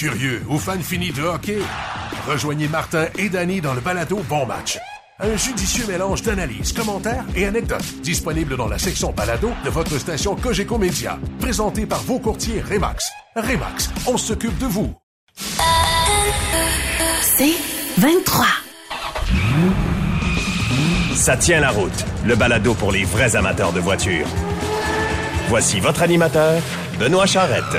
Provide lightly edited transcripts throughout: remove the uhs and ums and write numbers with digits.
Curieux ou fan fini de hockey? Rejoignez Martin et Danny dans le balado Bon Match. Un judicieux mélange d'analyses, commentaires et anecdotes. Disponible dans la section balado de votre station Cogeco Média. Présenté par vos courtiers Remax. Remax, on s'occupe de vous. C'est 23. Ça tient la route. Le balado pour les vrais amateurs de voitures. Voici votre animateur, Benoît Charrette.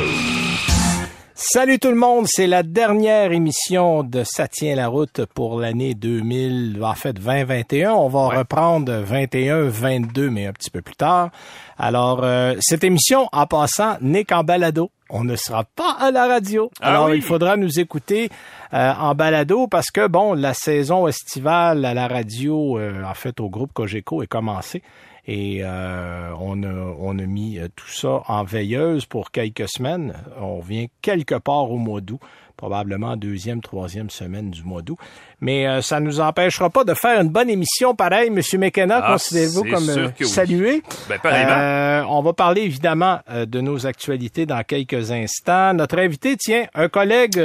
Salut tout le monde, c'est la dernière émission de Ça tient la route pour l'année 2021. On va reprendre 21-22, mais un petit peu plus tard. Alors, cette émission, en passant, n'est qu'en balado. On ne sera pas à la radio. Alors, il faudra nous écouter en balado parce que, bon, la saison estivale à la radio, en fait, au groupe Cogeco est commencée. Et on a mis tout ça en veilleuse pour quelques semaines. On revient quelque part au mois d'août, probablement deuxième, troisième semaine du mois d'août. Mais ça nous empêchera pas de faire une bonne émission pareil. Monsieur McKenna, considérez-vous comme salué? Ben, pareillement. On va parler évidemment de nos actualités dans quelques instants. Notre invité, un collègue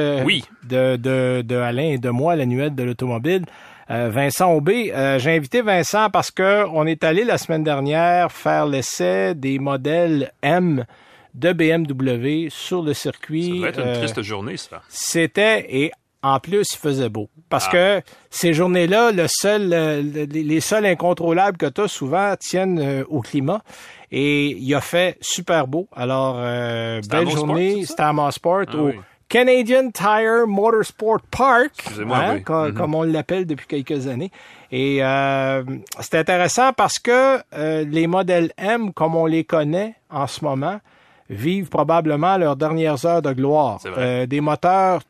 de Alain et de moi à l'annuel de l'automobile, Vincent Aubé. J'ai invité Vincent parce que on est allé la semaine dernière faire l'essai des modèles M de BMW sur le circuit. Ça devait être une triste journée, ça. C'était, et en plus, il faisait beau. Parce que ces journées-là, les seuls incontrôlables que tu as souvent tiennent au climat. Et il a fait super beau. Alors, belle journée. C'était à Mosport. Canadian Tire Motorsport Park, comme on l'appelle depuis quelques années. Et c'est intéressant parce que les modèles M, comme on les connaît en ce moment, vivent probablement leurs dernières heures de gloire. Des moteurs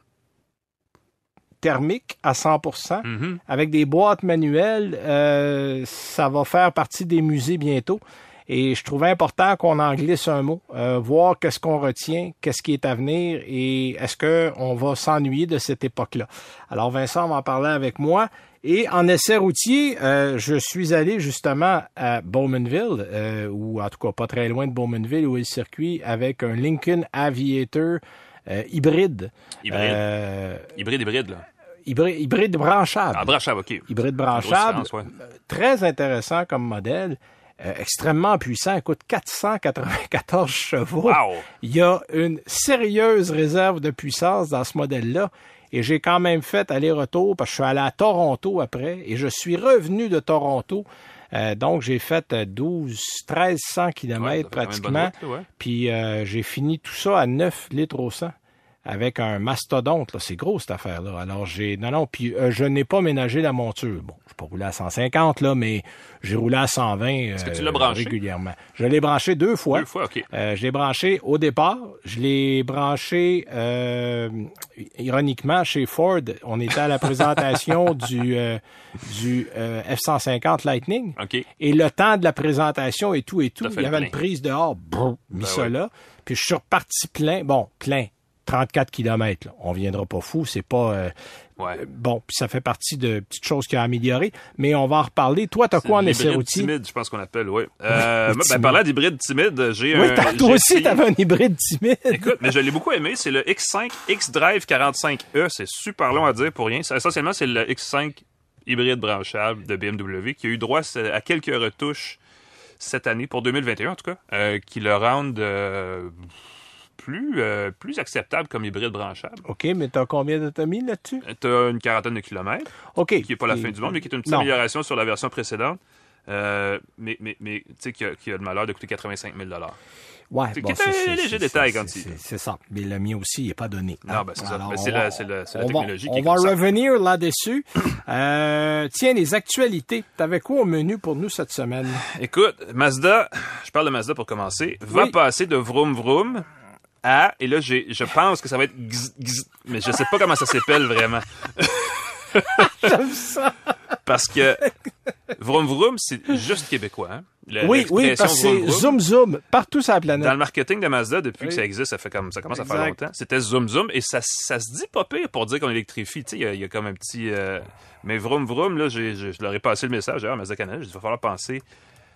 thermiques à 100%, avec des boîtes manuelles, ça va faire partie des musées bientôt. Et je trouvais important qu'on en glisse un mot, voir qu'est-ce qu'on retient, qu'est-ce qui est à venir et est-ce qu'on va s'ennuyer de cette époque-là. Alors Vincent va en parler avec moi. Et en essai routier, je suis allé justement à Bowmanville, ou en tout cas pas très loin de Bowmanville, où est le circuit, avec un Lincoln Aviator hybride. Hybride, là. Hybride branchable. Ah, branchable, OK. Hybride branchable. Très intéressant comme modèle. Extrêmement puissant, il coûte 494 chevaux. Wow. Il y a une sérieuse réserve de puissance dans ce modèle-là. Et j'ai quand même fait aller-retour parce que je suis allé à Toronto après et je suis revenu de Toronto. Donc, j'ai fait 1300 kilomètres pratiquement. Route, Puis, j'ai fini tout ça à 9 litres au 100. Avec un mastodonte, là, c'est gros cette affaire-là. Alors puis je n'ai pas ménagé la monture. Bon, je n'ai pas roulé à 150 là, mais j'ai roulé à 120 Est-ce que tu l'as branché régulièrement. Je l'ai branché 2 fois. 2 fois, OK. Je l'ai branché au départ. Je l'ai branché ironiquement chez Ford. On était à la présentation du F-150 Lightning. OK. Et le temps de la présentation et tout, il y avait une prise dehors. Mis ça là. Puis je suis reparti plein. 34 km, là. On viendra pas fou, c'est pas... Bon, puis ça fait partie de petites choses qui ont amélioré, mais on va en reparler. Toi, t'as quoi en essai routier? Timide, je pense qu'on appelle, parlant d'hybride timide, j'ai toi aussi, t'avais un hybride timide. Écoute, mais je l'ai beaucoup aimé, c'est le X5 X-Drive 45E, c'est super long à dire pour rien. Essentiellement, c'est le X5 hybride branchable de BMW qui a eu droit à quelques retouches cette année, pour 2021 en tout cas, qui le rendent... plus acceptable comme hybride branchable. OK, mais t'as combien d'autonomie là-dessus? T'as une quarantaine de kilomètres. OK. Qui est pas la fin du monde, mais qui est une petite amélioration sur la version précédente. Mais tu sais, qui a le malheur de coûter 85 000 Ouais, c'est un léger détail quand il... C'est ça. Mais le mien aussi, il n'est pas donné. Non, c'est ça. C'est la technologie qui est on va revenir là-dessus. Tiens, les actualités. T'avais quoi au menu pour nous cette semaine? Écoute, Mazda, je parle de Mazda pour commencer, va passer de vroom vroom à, et là, je pense que ça va être mais je sais pas comment ça s'appelle vraiment. J'aime ça. Parce que vroom vroom, c'est juste québécois, hein? Oui, parce que c'est zoom zoom partout sur la planète. Dans le marketing de Mazda, depuis que ça existe, ça commence à faire longtemps. C'était zoom zoom et ça se dit pas pire pour dire qu'on électrifie. Tu sais, il y a comme un petit... Mais vroom vroom, là, je leur ai passé le message. D'ailleurs, Mazda Canada, il va falloir penser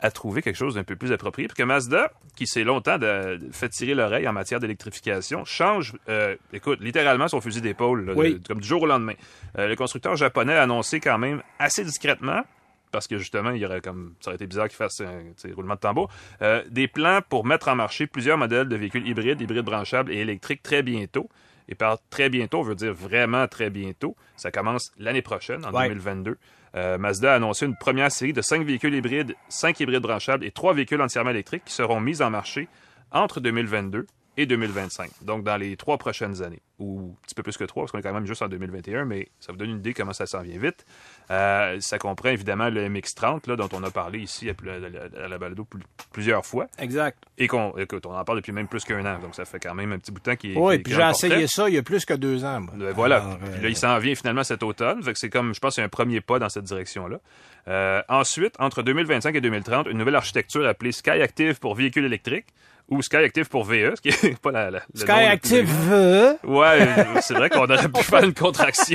à trouver quelque chose d'un peu plus approprié. Parce que Mazda, qui s'est longtemps fait tirer l'oreille en matière d'électrification, change, écoute, littéralement son fusil d'épaule, là, comme du jour au lendemain. Le constructeur japonais a annoncé quand même assez discrètement, parce que justement, ça aurait été bizarre qu'il fasse un roulement de tambour, des plans pour mettre en marché plusieurs modèles de véhicules hybrides branchables et électriques très bientôt. Et par très bientôt, on veut dire vraiment très bientôt. Ça commence l'année prochaine, en 2022. Mazda a annoncé une première série de 5 véhicules hybrides, 5 hybrides branchables et 3 véhicules entièrement électriques qui seront mis en marché entre 2022 et 2025. Donc, dans les 3 prochaines années. Ou un petit peu plus que 3, parce qu'on est quand même juste en 2021, mais ça vous donne une idée comment ça s'en vient vite. Ça comprend évidemment le MX-30, là, dont on a parlé ici à la balado plusieurs fois. Exact. Et écoute, on en parle depuis même plus qu'un an, donc ça fait quand même un petit bout de temps qu'il est. Oui, puis j'ai essayé ça il y a plus que 2 ans. Moi. Voilà. Alors, puis là, il s'en vient finalement cet automne. Fait que c'est comme, je pense, c'est un premier pas dans cette direction-là. Ensuite, entre 2025 et 2030, une nouvelle architecture appelée Skyactiv pour véhicules électriques ou Skyactiv pour VE, ce qui est pas le Skyactiv VE? Ouais, c'est vrai qu'on aurait pu faire une contraction.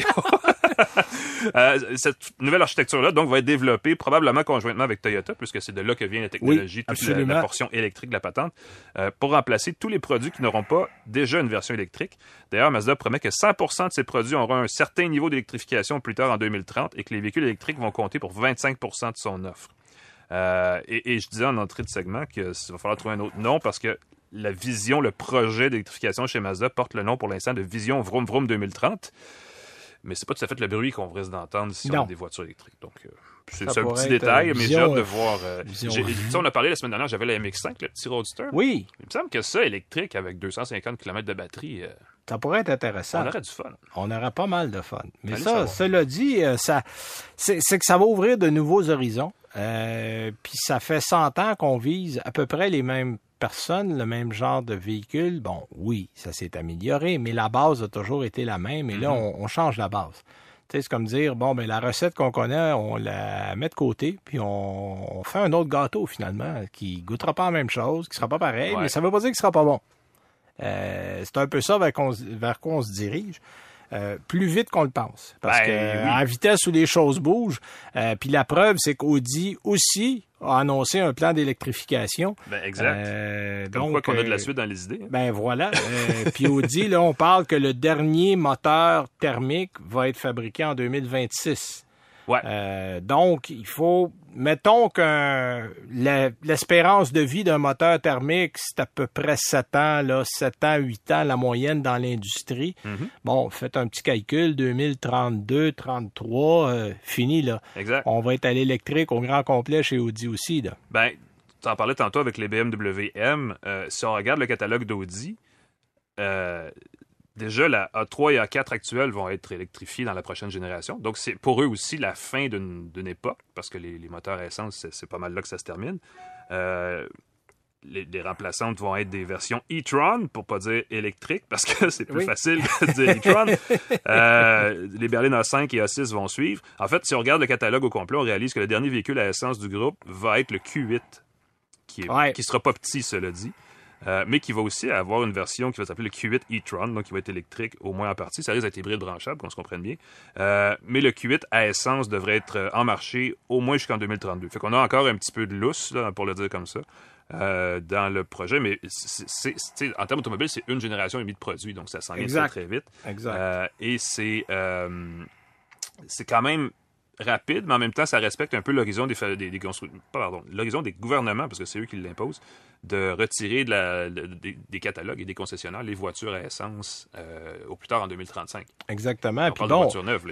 Cette nouvelle architecture-là, donc, va être développée probablement conjointement avec Toyota, puisque c'est de là que vient la technologie, toute la portion électrique de la patente, pour remplacer tous les produits qui n'auront pas déjà une version électrique. D'ailleurs, Mazda promet que 100% de ces produits auront un certain niveau d'électrification plus tard en 2030 et que les véhicules électriques vont compter pour 25% de son offre. Et je disais en entrée de segment qu'il va falloir trouver un autre nom parce que la vision, le projet d'électrification chez Mazda porte le nom pour l'instant de Vision Vroom Vroom 2030. Mais c'est pas tout à fait le bruit qu'on risque d'entendre si on a des voitures électriques. Donc, c'est un petit détail, mais j'ai hâte de voir. On a parlé la semaine dernière, j'avais la MX-5, le petit Roadster. Oui. Il me semble que ça, électrique, avec 250 km de batterie... ça pourrait être intéressant. On aurait du fun. On aurait pas mal de fun. Mais cela dit, c'est que ça va ouvrir de nouveaux horizons. Puis ça fait 100 ans qu'on vise à peu près les mêmes personnes, le même genre de véhicule. Bon, oui, ça s'est amélioré, mais la base a toujours été la même. Et là, on change la base. Tu sais, c'est comme dire, bon, ben la recette qu'on connaît, on la met de côté, puis on fait un autre gâteau, finalement, qui goûtera pas la même chose, qui sera pas pareil, mais ça veut pas dire qu'il sera pas bon. C'est un peu ça vers quoi on se dirige. Plus vite qu'on le pense. Parce que à la vitesse où les choses bougent, puis la preuve, c'est qu'Audi aussi a annoncé un plan d'électrification. Exact. Comme quoi qu'on a de la suite dans les idées. Voilà. Puis Audi, là, on parle que le dernier moteur thermique va être fabriqué en 2026. Ouais. Donc, il faut... Mettons que l'espérance de vie d'un moteur thermique, c'est à peu près 7 ans, 8 ans, la moyenne dans l'industrie. Mm-hmm. Bon, faites un petit calcul, 2032, 33, fini, là. Exact. On va être à l'électrique au grand complet chez Audi aussi, là. Tu en parlais tantôt avec les BMW M. Si on regarde le catalogue d'Audi, déjà, la A3 et A4 actuelles vont être électrifiées dans la prochaine génération. Donc, c'est pour eux aussi la fin d'une époque, parce que les moteurs à essence, c'est pas mal là que ça se termine. Les remplaçantes vont être des versions e-tron, pour pas dire électriques, parce que c'est plus facile de dire e-tron. Les berlines A5 et A6 vont suivre. En fait, si on regarde le catalogue au complet, on réalise que le dernier véhicule à essence du groupe va être le Q8, qui sera pas petit, cela dit. Mais qui va aussi avoir une version qui va s'appeler le Q8 e-tron, donc qui va être électrique au moins en partie. Ça risque d'être hybride branchable, qu'on se comprenne bien. Mais le Q8 à essence devrait être en marché au moins jusqu'en 2032. Fait qu'on a encore un petit peu de lousse, là, pour le dire comme ça, dans le projet. Mais en termes automobiles, c'est une génération et demie de produits, donc ça s'en vient très, très vite. Exact. Et c'est quand même rapide, mais en même temps, ça respecte un peu l'horizon l'horizon des gouvernements, parce que c'est eux qui l'imposent, de retirer des catalogues et des concessionnaires les voitures à essence au plus tard en 2035. Exactement. Puis bon, voitures neuves,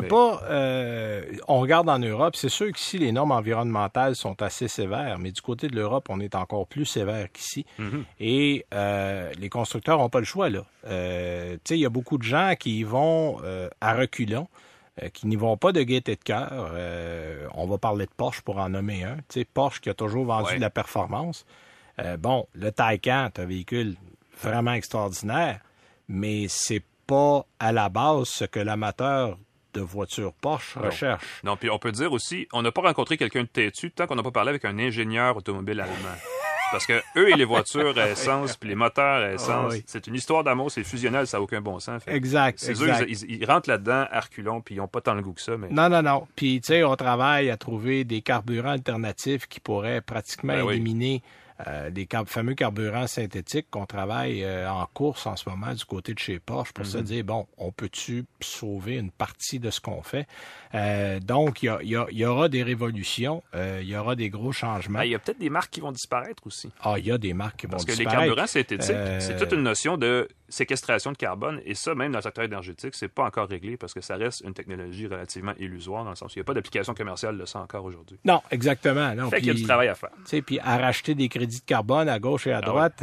on regarde en Europe, c'est sûr qu'ici, les normes environnementales sont assez sévères, mais du côté de l'Europe, on est encore plus sévère qu'ici. Mm-hmm. Et les constructeurs n'ont pas le choix, là. Tu sais, il y a beaucoup de gens qui y vont à reculons, qui n'y vont pas de gaieté de cœur. On va parler de Porsche pour en nommer un. Tu sais, Porsche qui a toujours vendu de la performance. Le Taycan, c'est un véhicule vraiment extraordinaire, mais c'est pas à la base ce que l'amateur de voitures Porsche recherche. Non, puis on peut dire aussi, on n'a pas rencontré quelqu'un de têtu tant qu'on n'a pas parlé avec un ingénieur automobile allemand. parce que eux et les voitures à essence, puis les moteurs à essence, c'est une histoire d'amour, c'est fusionnel, ça n'a aucun bon sens. Exact. C'est eux, ils rentrent là-dedans à reculons, puis ils n'ont pas tant le goût que ça. Mais... Non. Puis, tu sais, on travaille à trouver des carburants alternatifs qui pourraient pratiquement éliminer des fameux carburants synthétiques qu'on travaille en course en ce moment du côté de chez Porsche pour se dire, bon, on peut-tu sauver une partie de ce qu'on fait? Donc, il y aura des révolutions, il y aura des gros changements. Il y a peut-être des marques qui vont disparaître aussi. Il y a des marques qui vont disparaître. Parce que les carburants synthétiques, c'est toute une notion de séquestration de carbone, et ça, même dans le secteur énergétique, c'est pas encore réglé parce que ça reste une technologie relativement illusoire dans le sens où il n'y a pas d'application commerciale de ça encore aujourd'hui. Non, exactement. Non. Fait qu'il y a du travail à faire. Puis à racheter des crédits de carbone à gauche et à droite,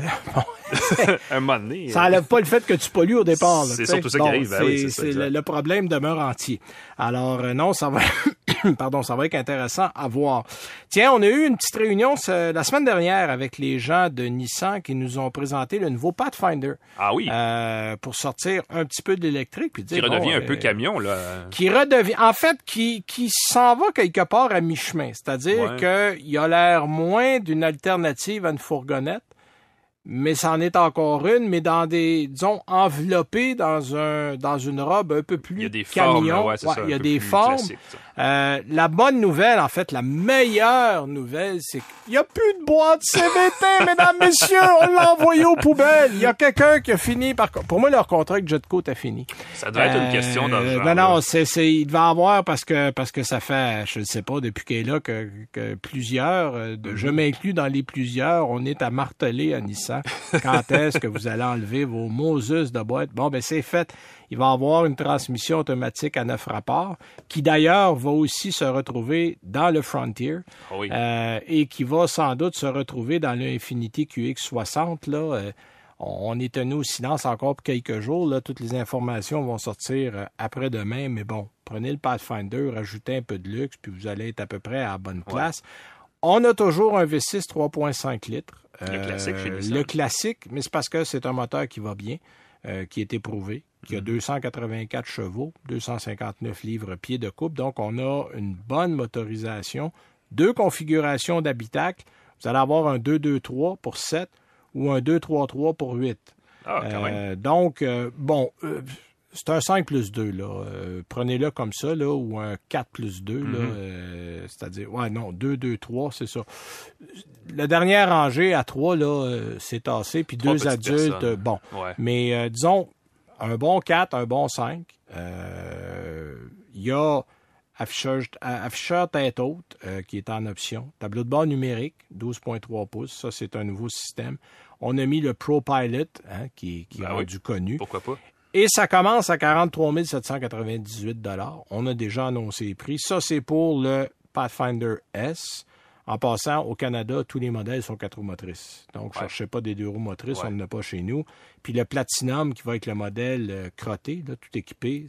un moment donné... Ça n'enlève pas le fait que tu pollues au départ. C'est surtout ça qui arrive. Le problème demeure entier. Alors, non, ça va... Pardon, ça va être intéressant à voir. Tiens, on a eu une petite réunion la semaine dernière avec les gens de Nissan qui nous ont présenté le nouveau Pathfinder. Ah oui. Pour sortir un petit peu de l'électrique. Puis dire, qui redevient un peu camion, là. Qui redevient... En fait, qui s'en va quelque part à mi-chemin. C'est-à-dire qu'il a l'air moins d'une alternative à une fourgonnette, mais c'en est encore une, mais dans disons, enveloppé dans une robe un peu plus camion. Il y a des formes, il y a des formes. La bonne nouvelle, en fait, la meilleure nouvelle, c'est qu'il n'y a plus de boîte CVT, mesdames, messieurs, on l'a envoyé aux poubelles. Il y a quelqu'un qui a fini pour moi, leur contrat avec Jetco a fini. Ça doit être une question dans le genre. Non, il devait avoir parce que ça fait, je ne sais pas, depuis qu'elle est là, que plusieurs, je m'inclus dans les plusieurs, on est à marteler à Nissan. Quand est-ce que vous allez enlever vos Moses de boîte? Bon, ben c'est fait. Il va y avoir une transmission automatique à 9 rapports, qui d'ailleurs va aussi se retrouver dans le Frontier, et qui va sans doute se retrouver dans le Infiniti QX60. Là, on est tenu au silence encore pour quelques jours. Là, toutes les informations vont sortir après-demain, mais bon, prenez le Pathfinder, rajoutez un peu de luxe, puis vous allez être à peu près à la bonne place. On a toujours un V6 3.5 litres. Le classique chez Nissan. Le classique, mais c'est parce que c'est un moteur qui va bien, qui est éprouvé, qui a 284 chevaux, 259 livres-pieds de coupe. Donc, on a une bonne motorisation. 2 configurations d'habitacle. Vous allez avoir un 2-2-3 pour 7 ou un 2-3-3 pour 8. Ah, quand même. Donc, c'est un 5 plus 2, là. Prenez-le comme ça, là, ou un 4 plus 2, là. C'est-à-dire, 2-2-3, c'est ça. La dernière rangée à 3, là, c'est tassé, puis 2 adultes, bon. Ouais. Mais, disons, un bon 4, un bon 5. Il y a afficheur tête haute, qui est en option. Tableau de bord numérique, 12.3 pouces. Ça, c'est un nouveau système. On a mis le Pro Pilot, qui est rendu connu. Pourquoi pas? Et ça commence à 43 798 $. On a déjà annoncé les prix. Ça, c'est pour le Pathfinder S. En passant, au Canada, tous les modèles sont 4 roues motrices. Donc, ne cherchez pas des 2 roues motrices, on n'en a pas chez nous. Puis le Platinum, qui va être le modèle crotté, là, tout équipé,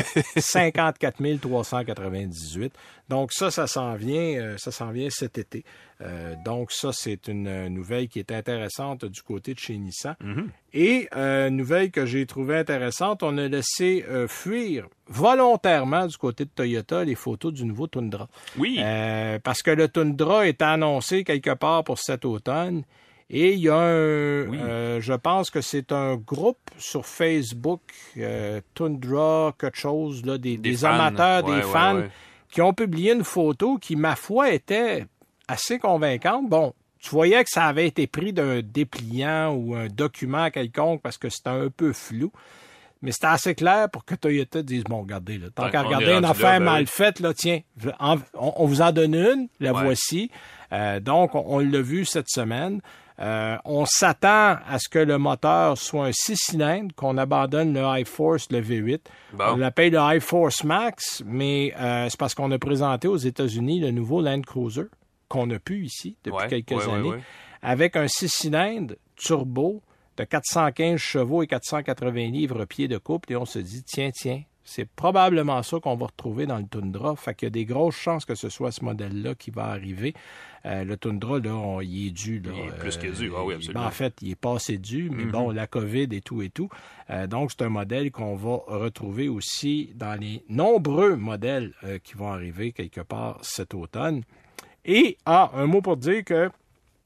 54 398. Donc ça s'en vient cet été. Donc ça, c'est une nouvelle qui est intéressante du côté de chez Nissan. Et nouvelle que j'ai trouvée intéressante, on a laissé fuir volontairement du côté de Toyota les photos du nouveau Tundra. Oui. Parce que le Tundra est annoncé quelque part pour cet automne. Et il y a je pense que c'est un groupe sur Facebook, Tundra, quelque chose, là, des amateurs, des fans, qui ont publié une photo qui, ma foi, était assez convaincante. Bon, tu voyais que ça avait été pris d'un dépliant ou un document quelconque parce que c'était un peu flou. Mais c'était assez clair pour que Toyota dise, bon, regardez, là, tant qu'à regarder une affaire mal faite, là, tiens, on vous en donne une, la voici. Donc, on l'a vu cette semaine. On s'attend à ce que le moteur soit un 6 cylindres, qu'on abandonne le iForce, le V8. Bon. On l'appelle le iForce Max, mais c'est parce qu'on a présenté aux États-Unis le nouveau Land Cruiser, qu'on a pu ici depuis quelques années, avec un 6 cylindres turbo de 415 chevaux et 480 livres-pieds de couple. Et on se dit, tiens, c'est probablement ça qu'on va retrouver dans le Tundra. Fait qu'il y a des grosses chances que ce soit ce modèle-là qui va arriver. Le Tundra, là, il est dû. Là, il est plus que dû, oui, absolument. En fait, il est passé dû, mais bon, la COVID et tout. Donc, c'est un modèle qu'on va retrouver aussi dans les nombreux modèles qui vont arriver quelque part cet automne. Et, un mot pour dire que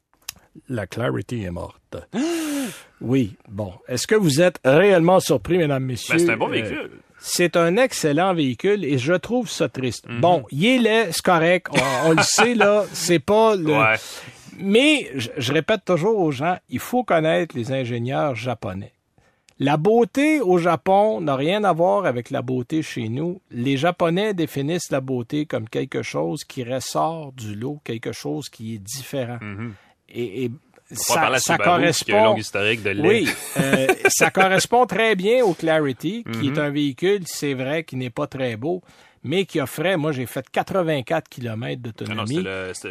La Clarity est morte. Oui, bon. Est-ce que vous êtes réellement surpris, mesdames, messieurs? Ben, c'est un bon véhicule. C'est un excellent véhicule et je trouve ça triste. Bon, il est laid, c'est correct. On le sait, là. C'est pas le... Ouais. Mais, je répète toujours aux gens, il faut connaître les ingénieurs japonais. La beauté au Japon n'a rien à voir avec la beauté chez nous. Les Japonais définissent la beauté comme quelque chose qui ressort du lot, quelque chose qui est différent. Et ça correspond. Qui a un long historique de lait. Oui, ça correspond très bien au Clarity, qui est un véhicule, c'est vrai, qui n'est pas très beau, mais qui offrait, moi j'ai fait 84 km d'autonomie.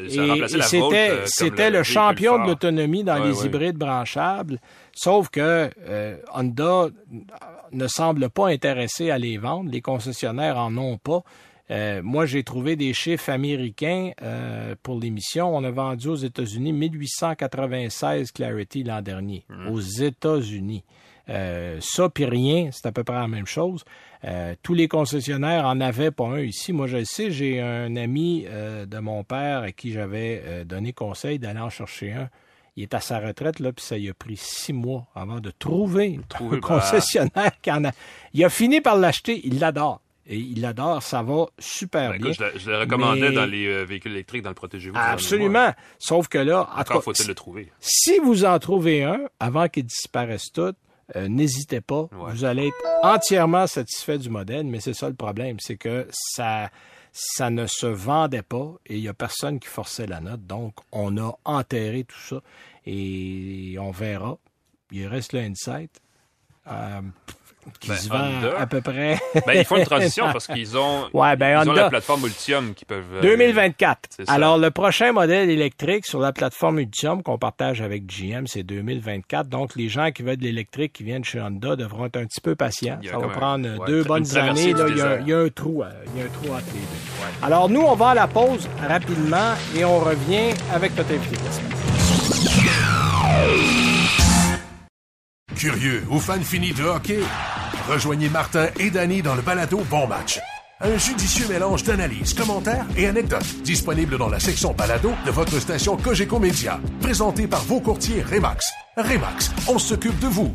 C'était le champion de l'autonomie dans les hybrides branchables, sauf que Honda ne semble pas intéressé à les vendre, les concessionnaires en ont pas. Moi, j'ai trouvé des chiffres américains pour l'émission. On a vendu aux États-Unis 1896 Clarity l'an dernier, aux États-Unis. Ça, puis rien, c'est à peu près la même chose. Tous les concessionnaires en avaient pas un ici. Moi, je le sais, j'ai un ami de mon père à qui j'avais donné conseil d'aller en chercher un. Il est à sa retraite, là, puis ça lui a pris 6 mois avant de trouver un concessionnaire qui en a. Il a fini par l'acheter, il l'adore. Et il l'adore, ça va super bien. Écoute, je le recommandais dans les véhicules électriques, dans le Protégez-vous. Absolument. Sauf que là, encore faut-il le trouver. Si vous en trouvez un, avant qu'il disparaisse tout, n'hésitez pas. Ouais. Vous allez être entièrement satisfait du modèle, mais c'est ça le problème, c'est que ça ne se vendait pas et il n'y a personne qui forçait la note. Donc, on a enterré tout ça et on verra. Il reste le Insight. Qui se vend Honda, à peu près. Ils font une transition parce qu'ils ont, Honda, ont la plateforme Ultium qui peuvent... 2024. Alors, le prochain modèle électrique sur la plateforme Ultium qu'on partage avec GM, c'est 2024. Donc, les gens qui veulent de l'électrique qui viennent chez Honda devront être un petit peu patients. Ça va prendre 2 bonnes années. Là, il y a un trou. Il y a un trou entre les deux. Ouais. Alors, nous, on va à la pause rapidement et on revient avec notre invité de la semaine. Curieux ou fan fini de hockey? Rejoignez Martin et Danny dans le balado Bon Match. Un judicieux mélange d'analyses, commentaires et anecdotes. Disponible dans la section balado de votre station Cogeco Média. Présenté par vos courtiers Remax. Remax, on s'occupe de vous.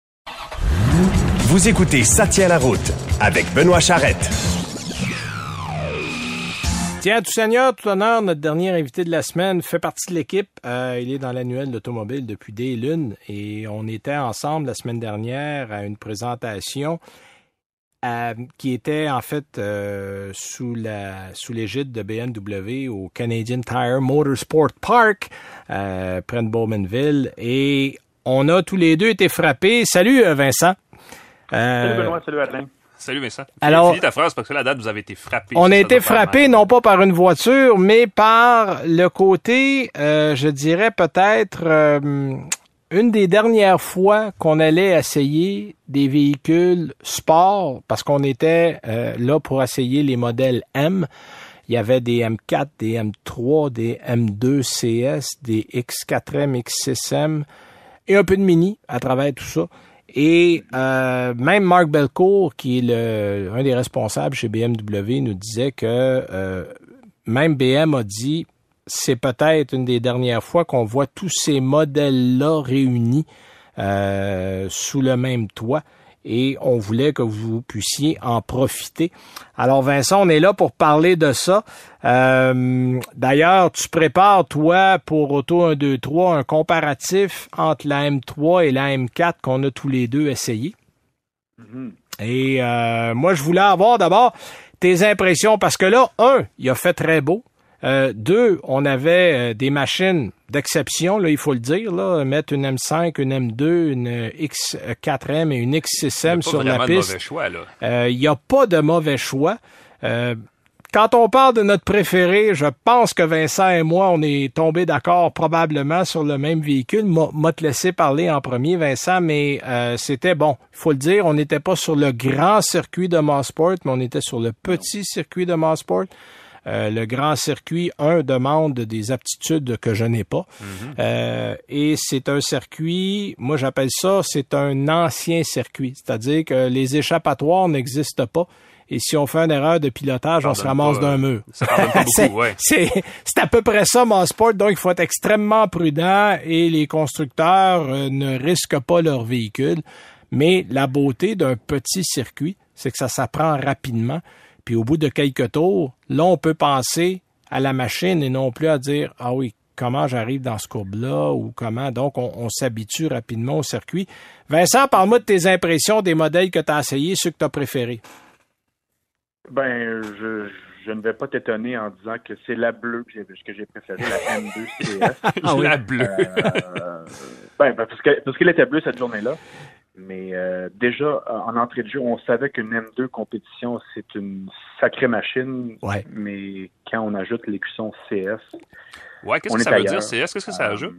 Vous écoutez Ça tient la route avec Benoît Charrette. Tiens, tout seigneur, tout honneur, notre dernier invité de la semaine fait partie de l'équipe. Il est dans l'annuel d'automobile depuis des lunes et on était ensemble la semaine dernière à une présentation qui était en fait sous l'égide de BMW au Canadian Tire Motorsport Park près de Bowmanville et on a tous les deux été frappés. Salut Vincent. Salut Benoît, salut Alain. Salut Vincent. Alors, finis ta phrase parce que la date vous avez été frappé. On a été frappé non pas par une voiture, mais par le côté, je dirais peut-être une des dernières fois qu'on allait essayer des véhicules sport, parce qu'on était là pour essayer les modèles M. Il y avait des M4, des M3, des M2 CS, des X4M, X6M et un peu de Mini à travers tout ça. Et même Marc Belcourt, qui est un des responsables chez BMW, nous disait que même BM a dit c'est peut-être une des dernières fois qu'on voit tous ces modèles-là réunis sous le même toit. Et on voulait que vous puissiez en profiter. Alors Vincent, on est là pour parler de ça. D'ailleurs, tu prépares, toi, pour Auto 1, 2, 3, un comparatif entre la M3 et la M4 qu'on a tous les deux essayé. Et moi, je voulais avoir d'abord tes impressions, parce que là, il a fait très beau. 2, on avait des machines d'exception, là, il faut le dire, là, mettre une M5, une M2, une X4M et une X6M sur la piste. Il n'y a pas de mauvais choix. Quand on parle de notre préféré, je pense que Vincent et moi, on est tombés d'accord probablement sur le même véhicule. M'a te laissé parler en premier, Vincent, mais c'était bon. Il faut le dire, on n'était pas sur le grand circuit de Mosport, mais on était sur le petit circuit de Mosport. Le grand circuit, demande des aptitudes que je n'ai pas. Et c'est un circuit, moi j'appelle ça, c'est un ancien circuit. C'est-à-dire que les échappatoires n'existent pas. Et si on fait une erreur de pilotage, on se ramasse d'un mur. Ça pardonne pas beaucoup, ouais. C'est à peu près ça, mon sport. Donc, il faut être extrêmement prudent et les constructeurs ne risquent pas leur véhicule. Mais la beauté d'un petit circuit, c'est que ça s'apprend rapidement. Puis au bout de quelques tours, là, on peut penser à la machine et non plus à dire « Ah oui, comment j'arrive dans ce courbe-là » ou comment. Donc, on s'habitue rapidement au circuit. Vincent, parle-moi de tes impressions des modèles que tu as essayés, ceux que tu as préférés. Ben, je ne vais pas t'étonner en disant que c'est la bleue que j'ai préférée, la M2 CS. Ah oui. La bleue. Parce qu'elle était bleue cette journée-là. Mais déjà, en entrée de jeu, on savait qu'une M2 compétition, c'est une sacrée machine. Ouais. Mais quand on ajoute l'écusson CS... Ouais, qu'est-ce que ça veut dire, CS? Qu'est-ce que ça ajoute?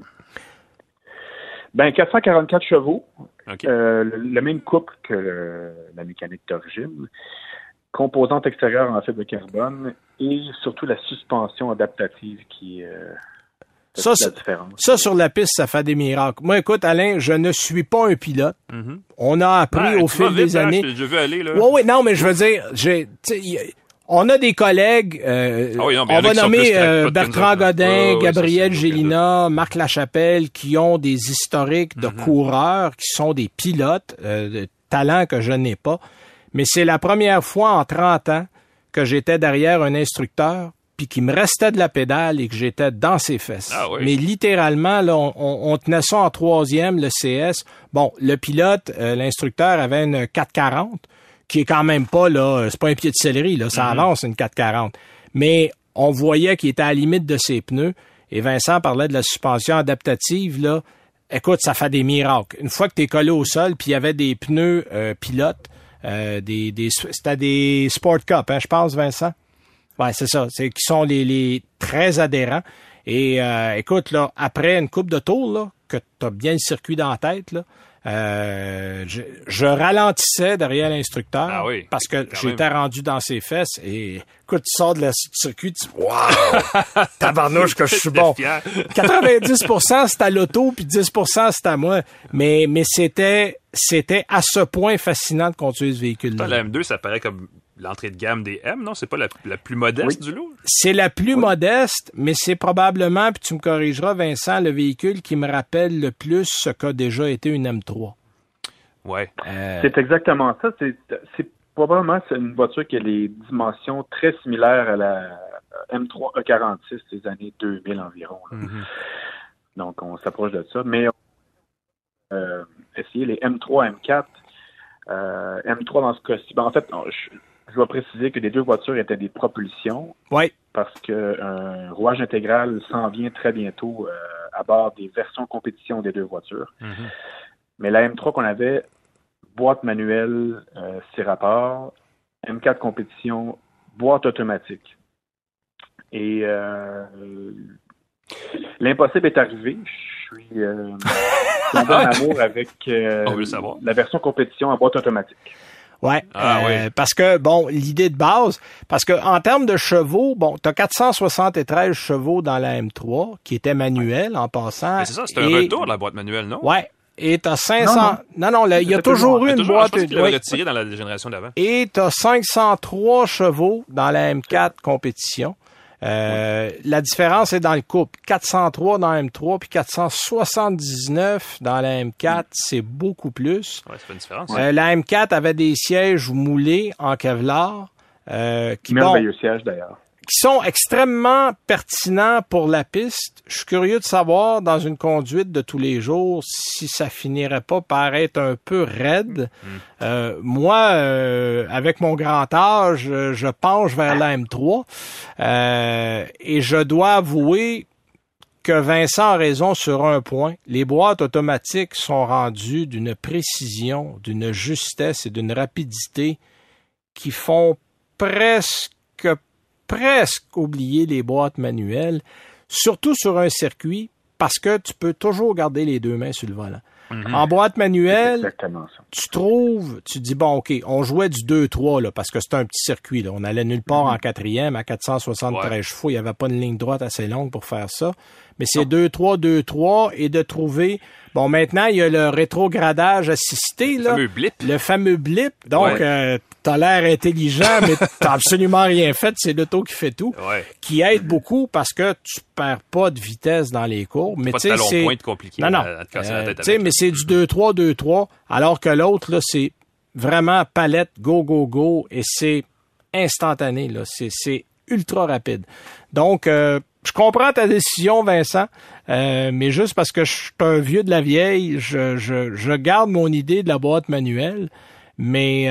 444 chevaux. OK. Le même couple que la mécanique d'origine. Composante extérieure en fibre de carbone et surtout la suspension adaptative qui fait la différence. Ça, sur la piste, ça fait des miracles. Moi, écoute, Alain, je ne suis pas un pilote. On a appris au fil des années. Je veux aller, là. Oui, non, mais je veux dire, on a des collègues, on va nommer Bertrand Godin, Gabriel Gélina, Marc Lachapelle, qui ont des historiques de coureurs, qui sont des pilotes, de talent que je n'ai pas. Mais c'est la première fois en 30 ans que j'étais derrière un instructeur puis qu'il me restait de la pédale et que j'étais dans ses fesses. Ah oui. Mais littéralement, là, on tenait ça en troisième, le CS. Bon, le pilote, l'instructeur avait une 440, qui est quand même pas, là, c'est pas un pied de céleri, là, ça avance une 440. Mais on voyait qu'il était à la limite de ses pneus. Et Vincent parlait de la suspension adaptative, là. Écoute, ça fait des miracles. Une fois que t'es collé au sol, puis il y avait des pneus pilotes, c'était des Sport Cup, hein, je pense, Vincent? Ouais, c'est ça. C'est qui sont les très adhérents. Et écoute, là, après une coupe de tours, là, que t'as bien le circuit dans la tête, là, je ralentissais derrière l'instructeur parce que j'étais rendu dans ses fesses et écoute, tu sors de la circuit, tu dis wow, tabarnouche que je suis bon. 90% c'est à l'auto puis 10% c'est à moi. Mais c'était à ce point fascinant de conduire ce véhicule-là. La M2, ça paraît comme l'entrée de gamme des M, non? C'est pas la plus modeste du lot? C'est la plus modeste, mais c'est probablement, puis tu me corrigeras, Vincent, le véhicule qui me rappelle le plus ce qu'a déjà été une M3. Ouais. C'est exactement ça. C'est probablement une voiture qui a les dimensions très similaires à la M3 E46 des années 2000 environ. Donc, on s'approche de ça. Mais essayer les M3, M4, M3 dans ce cas-ci. En fait, je dois préciser que les deux voitures étaient des propulsions. Oui. Parce qu'un rouage intégral s'en vient très bientôt à bord des versions compétition des deux voitures. Mais la M3 qu'on avait, boîte manuelle, 6 rapports, M4 compétition, boîte automatique. Et l'impossible est arrivé. Je suis tombé en amour avec la version compétition en boîte automatique. Ouais, parce que, bon, l'idée de base, parce que en termes de chevaux, bon, t'as 473 chevaux dans la M3, qui était manuelle en passant. Mais c'est ça, c'est un retour de la boîte manuelle, non? Ouais. Et t'as 500... Non, il y a toujours eu une boîte... Je pense qu'il l'avait retiré dans la génération d'avant. Et t'as 503 chevaux dans la M4 compétition. La différence est dans le couple. 403 dans la M3 puis 479 dans la M4, c'est beaucoup plus. Ouais, ça fait une différence. La M4 avait des sièges moulés en Kevlar. Merveilleux siège d'ailleurs. Qui sont extrêmement pertinents pour la piste. Je suis curieux de savoir, dans une conduite de tous les jours, si ça finirait pas par être un peu raide. Moi, avec mon grand âge, je penche vers la M3. Et je dois avouer que Vincent a raison sur un point. Les boîtes automatiques sont rendues d'une précision, d'une justesse et d'une rapidité qui font presque oublier les boîtes manuelles, surtout sur un circuit, parce que tu peux toujours garder les deux mains sur le volant. En boîte manuelle, exactement ça. tu dis, bon, OK, on jouait du 2-3, là, parce que c'était un petit circuit, là. On allait nulle part en quatrième, à 473 chevaux. Il n'y avait pas une ligne droite assez longue pour faire ça. Mais c'est 2-3, 2-3, et de trouver... Bon, maintenant, il y a le rétrogradage assisté, là. Le fameux blip. Donc, t'as l'air intelligent, mais t'as absolument rien fait. C'est l'auto qui fait tout. Qui aide beaucoup parce que tu perds pas de vitesse dans les courbes. Mais tu sais, c'est point compliqué. Non. À te casser la tête tu sais, mais c'est du 2-3, 2-3, alors que l'autre, là, c'est vraiment palette, go, go, go, et c'est instantané, là. C'est ultra rapide. Donc, je comprends ta décision, Vincent, mais juste parce que je suis un vieux de la vieille, je garde mon idée de la boîte manuelle, mais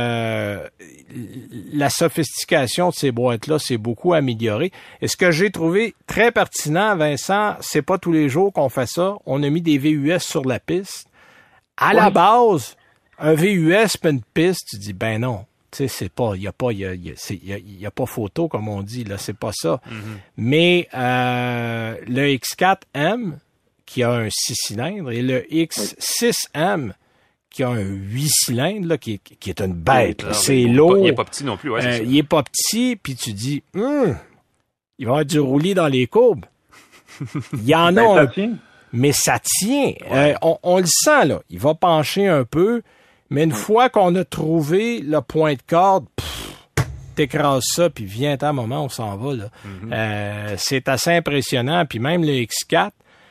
la sophistication de ces boîtes-là, c'est beaucoup amélioré. Et ce que j'ai trouvé très pertinent, Vincent, c'est pas tous les jours qu'on fait ça. On a mis des VUS sur la piste. À la base, un VUS puis une piste, tu dis, ben non. Tu sais, c'est pas, il y a pas photo, comme on dit, là, c'est pas ça. Mais, le X4M, qui a un 6 cylindres, et le X6M, qui a un 8 cylindres, là, qui est une bête, là. C'est lourd. Il est pas petit non plus, c'est ça. Il est pas petit, puis tu dis, il va y avoir du roulis dans les courbes. Il y en a un, mais ça tient. On le sent, là. Il va pencher un peu. Mais une fois qu'on a trouvé le point de corde, t'écrases ça, puis viens à un moment, on s'en va, là. C'est assez impressionnant. Puis même le X4,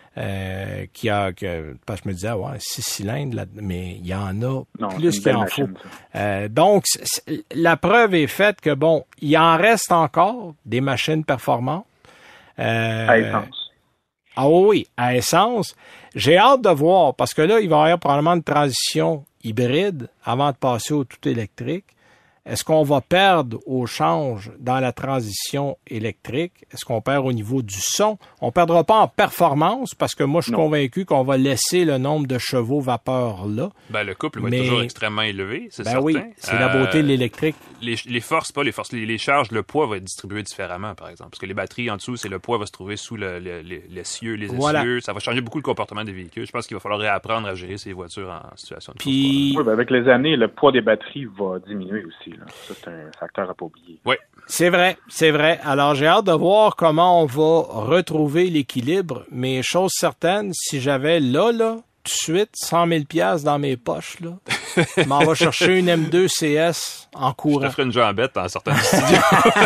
parce que je me disais, 6 cylindres, là, mais il y en a plus qu'il en faut. Donc, la preuve est faite que, bon, il en reste encore des machines performantes. À essence. Ah oui, à essence. J'ai hâte de voir, parce que là, il va y avoir probablement une transition hybride avant de passer au tout électrique. Est-ce qu'on va perdre au change dans la transition électrique? Est-ce qu'on perd au niveau du son? On perdra pas en performance parce que moi, je suis convaincu qu'on va laisser le nombre de chevaux vapeur là. Ben, le couple va être toujours extrêmement élevé, c'est certain. Oui, c'est la beauté de l'électrique. Les charges, le poids va être distribué différemment, par exemple. Parce que les batteries en dessous, le poids va se trouver sous l'essieu, les essieux. Ça va changer beaucoup le comportement des véhicules. Je pense qu'il va falloir réapprendre à gérer ces voitures en situation de Oui, avec les années, le poids des batteries va diminuer aussi, là. Ça, c'est un facteur à pas oublier. Oui. C'est vrai. Alors, j'ai hâte de voir comment on va retrouver l'équilibre, mais chose certaine, si j'avais là, tout de suite, 100 000 $ dans mes poches, là, je m'en vais chercher une M2 CS en courant. Je te ferai une jambette en sortant du studio.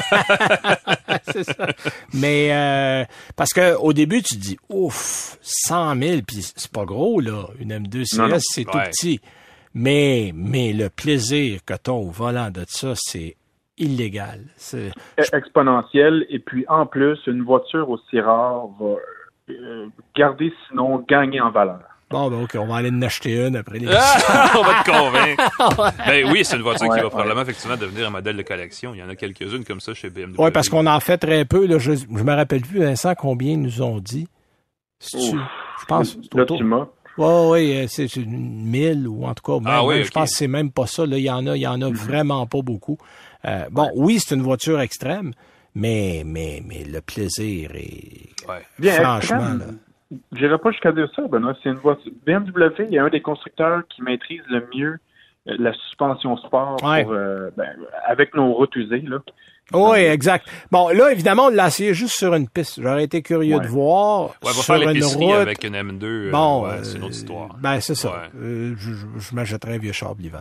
C'est ça. Mais, parce que au début, tu te dis, ouf, 100 000, puis c'est pas gros, là. Une M2 CS, c'est tout petit. Mais le plaisir que t'as au volant de ça, c'est illégal. C'est exponentiel. Et puis, en plus, une voiture aussi rare va garder, sinon gagner en valeur. Bon, ben OK, on va aller en acheter une après les... On va te convaincre. Ben oui, c'est une voiture qui va probablement effectivement devenir un modèle de collection. Il y en a quelques-unes comme ça chez BMW. Oui, parce qu'on en fait très peu. Là, je me rappelle plus, Vincent, combien ils nous ont dit. Je pense... Là, tu m'as. Oui, c'est 1000 ou en tout cas, même, je pense que c'est même pas ça. Là, il y en a vraiment pas beaucoup. Oui, c'est une voiture extrême, mais le plaisir est franchement... Là. J'irais pas jusqu'à dire ça, Benoît. C'est une voiture. BMW, il y a un des constructeurs qui maîtrise le mieux la suspension sport pour, avec nos routes usées, là. Oui, exact. Bon, là, évidemment, on l'a essayé juste sur une piste. J'aurais été curieux de voir. On va sur faire une l'épicerie route. avec une M2. C'est une autre histoire. Ben, c'est ça. Je m'achèterais un vieux char l'hiver.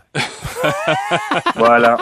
Voilà.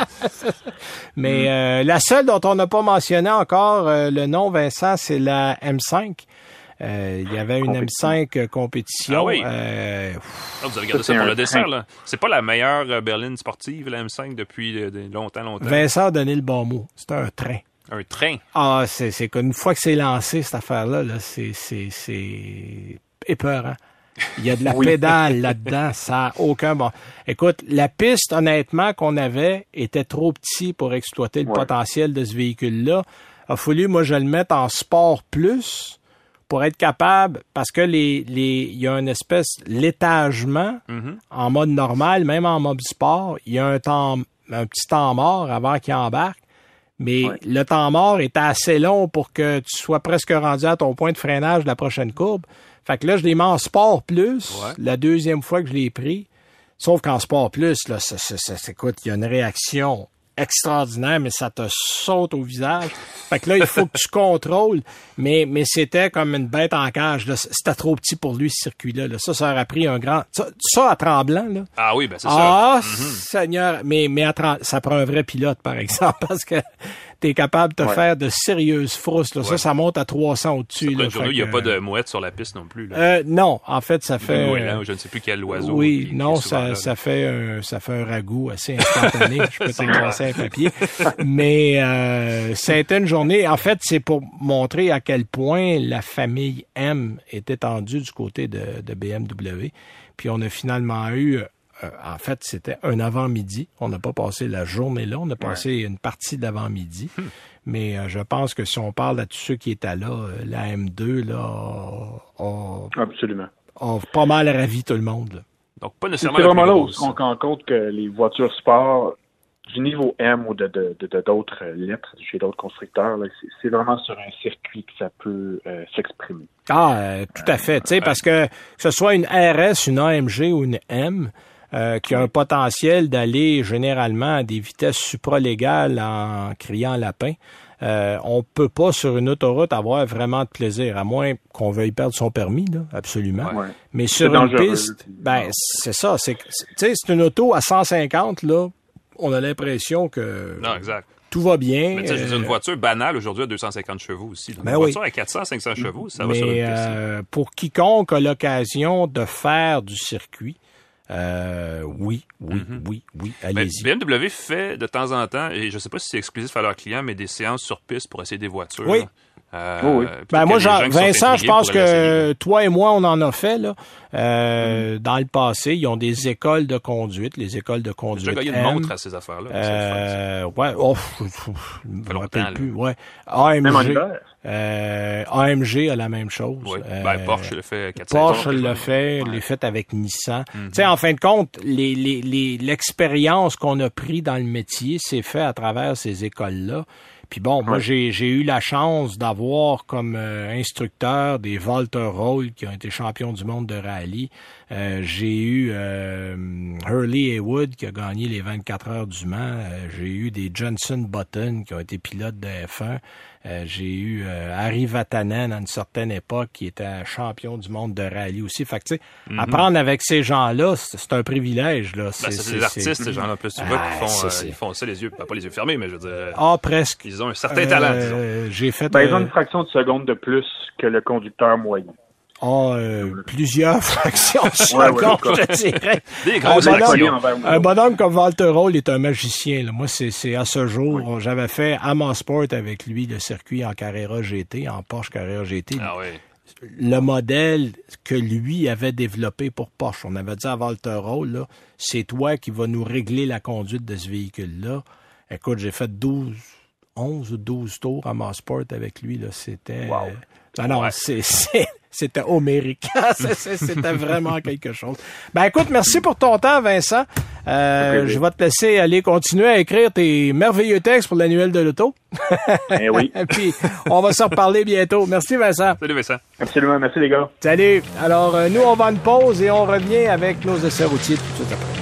Mais la seule dont on n'a pas mentionné encore le nom, Vincent, c'est la M5. Il y avait une M5 compétition. Ah oui. Vous avez gardé ça pour le dessert, là. C'est pas la meilleure berline sportive, la M5, depuis longtemps. Vincent a donné le bon mot. C'est un train. Un train? Ah, c'est qu'une fois que c'est lancé, cette affaire-là, là, c'est épeurant. Il y a de la pédale là-dedans, ça n'a aucun bon. Écoute, la piste, honnêtement, qu'on avait était trop petit pour exploiter le potentiel de ce véhicule-là. Il a fallu, moi, je le mette en sport plus pour être capable, parce que il y a une espèce l'étagement en mode normal, même en mode sport, il y a un petit temps mort avant qu'il embarque, mais le temps mort est assez long pour que tu sois presque rendu à ton point de freinage de la prochaine courbe. Fait que là, je l'ai mis en Sport Plus, Ouais. la deuxième fois que je l'ai pris. Sauf qu'en Sport Plus, là, écoute, il y a une réaction extraordinaire, mais ça te saute au visage. Fait que là, il faut que tu contrôles. Mais c'était comme une bête en cage. Là. C'était trop petit pour lui, ce circuit-là. Là. Ça aurait pris un grand... Ça à Tremblant, là. Ah oui, ben c'est Ah, ça. Seigneur. Mais ça prend un vrai pilote, par exemple, parce que t'es capable de te faire de sérieuses frousses. Là. Ouais. Ça monte à 300 au-dessus. Après Là, une journée, fait il n'y a que, pas de mouette sur la piste non plus. Là. non, en fait, ça Le fait... goéland, ou je ne sais plus quel oiseau. Oui, qui non, est souvent là. ça fait un ragoût assez instantané. Je peux t'en passer un papier. Mais c'était une journée. En fait, c'est pour montrer à quel point la famille M est étendue du côté de BMW. Puis on a finalement eu... en fait, c'était un avant-midi. On n'a pas passé la journée là. On a passé une partie de l'avant-midi. Mais je pense que si on parle à tous ceux qui étaient là, la M2 là, Absolument. a pas mal ravi tout le monde. Là. Donc, pas C'est nécessairement la vraiment plus là où grosse. on rend compte que les voitures sport du niveau M ou de d'autres lettres chez d'autres constructeurs, là, c'est vraiment sur un circuit que ça peut s'exprimer. Tout à fait. Tu sais, parce que ce soit une RS, une AMG ou une M, qui a un potentiel d'aller généralement à des vitesses supralégales en criant lapin, on peut pas sur une autoroute avoir vraiment de plaisir, à moins qu'on veuille perdre son permis, là, absolument. Ouais. Mais sur une dangereux, piste, c'est ça. Tu sais, c'est une auto à 150, là, on a l'impression que Non, exact. tout va bien. Mais tu sais, je veux dire, une voiture banale aujourd'hui à 250 chevaux aussi. Donc, Ben une oui. voiture à 400, 500 chevaux, ça va sur une Mais piste. pour quiconque a l'occasion de faire du circuit, oui, Mais allez-y. BMW fait de temps en temps, et je ne sais pas si c'est exclusif à leurs clients, mais des séances sur piste pour essayer des voitures. Oui. Là. Oui. Ben moi, Vincent, je pense que que toi et moi, on en a fait là. Dans le passé, ils ont des écoles de conduite, les écoles de j'ai conduite. déjà gagné une montre à ces affaires-là. Ouais, je me longtemps, rappelle là. plus. Ouais, Même en AMG. hiver. AMG a la même chose. Oui. Porsche le fait 4 Porsche saisons. l'a fait, les fait avec Nissan. Tu sais, en fin de compte, l'expérience qu'on a pris dans le métier s'est fait à travers ces écoles-là. Puis bon, moi, j'ai eu la chance d'avoir comme instructeur des Walter Roll qui ont été champions du monde de rallye. J'ai eu Hurley Haywood qui a gagné les 24 heures du Mans. J'ai eu des Jenson Button qui ont été pilotes de F1. J'ai eu Harry Vatanen à une certaine époque qui était champion du monde de rallye aussi. Fait que tu sais, apprendre avec ces gens-là, c'est un privilège là. C'est des artistes, ces gens-là. Plus tu vois qu'ils font ça les yeux, pas les yeux fermés, mais je veux dire. Presque. Ils ont un certain talent, disons. J'ai fait Ils ont une fraction de seconde de plus que le conducteur moyen. plusieurs fractions de ouais, seconde, je dirais. Des grosses bonhomme, fractions. Un bonhomme comme Walter Roll est un magicien. Là. Moi, c'est à ce jour, j'avais fait Ama Sport avec lui, le circuit en Carrera GT, en Porsche Carrera GT. Ah oui. Le modèle que lui avait développé pour Porsche. On avait dit à Walter Roll, là, c'est toi qui vas nous régler la conduite de ce véhicule-là. Écoute, j'ai fait 11 ou 12 tours à Mosport avec lui. Là. C'était... Wow. Non, c'était homérique. C'était vraiment quelque chose. Ben écoute, merci pour ton temps, Vincent. Je vais te laisser aller continuer à écrire tes merveilleux textes pour l'annuel de l'auto. Eh oui. Puis, on va se reparler bientôt. Merci, Vincent. Salut, Vincent. Absolument. Merci, les gars. Salut. Alors, nous, on va à une pause et on revient avec nos essais routiers tout de suite après.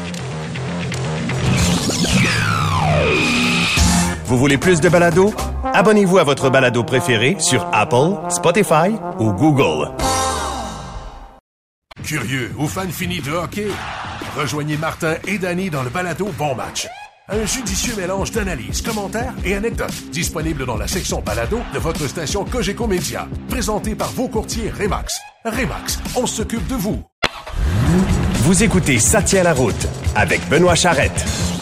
Vous voulez plus de balado? Abonnez-vous à votre balado préféré sur Apple, Spotify ou Google. Curieux ou fan fini de hockey? Rejoignez Martin et Danny dans le balado Bon Match. Un judicieux mélange d'analyses, commentaires et anecdotes disponible dans la section balado de votre station Cogeco Média. Présenté par vos courtiers Remax. Remax, on s'occupe de vous. Vous écoutez Ça tient la route avec Benoît Charrette.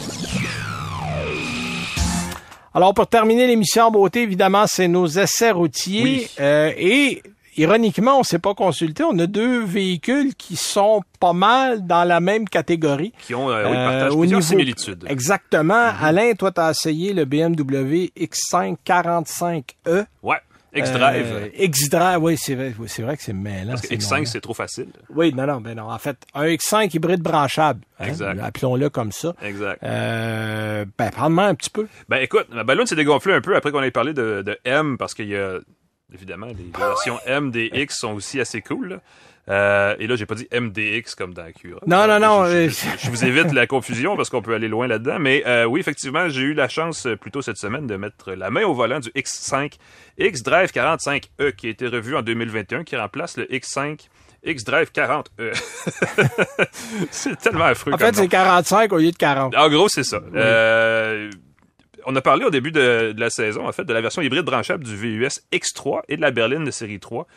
Alors, pour terminer l'émission en beauté, évidemment, c'est nos essais routiers. Oui. Et, ironiquement, on s'est pas consulté. On a deux véhicules qui sont pas mal dans la même catégorie. Qui ont, partagent plusieurs similitudes. Exactement. Alain, toi, tu as essayé le BMW X5 45e. Ouais. X-Drive. X-Drive, oui, c'est vrai que c'est mêlant. Parce que X5, c'est trop facile. Oui, non. En fait, un X5 hybride branchable. Exact. Appelons-le comme ça. Exact. Parle-moi un petit peu. Ben écoute, ma ballonne s'est dégonflée un peu après qu'on ait parlé de M parce qu'il y a évidemment, les versions M des X sont aussi assez cool, là. Et là, j'ai pas dit MDX comme dans Acura. Non. Je vous évite la confusion parce qu'on peut aller loin là-dedans. Mais oui, effectivement, j'ai eu la chance plus tôt cette semaine de mettre la main au volant du X5 X-Drive 45E qui a été revu en 2021, qui remplace le X5 X-Drive 40E. C'est tellement affreux. En fait, c'est 45 au lieu de 40. En gros, c'est ça. Oui. On a parlé au début de la saison, en fait, de la version hybride branchable du VUS X3 et de la berline de série 3.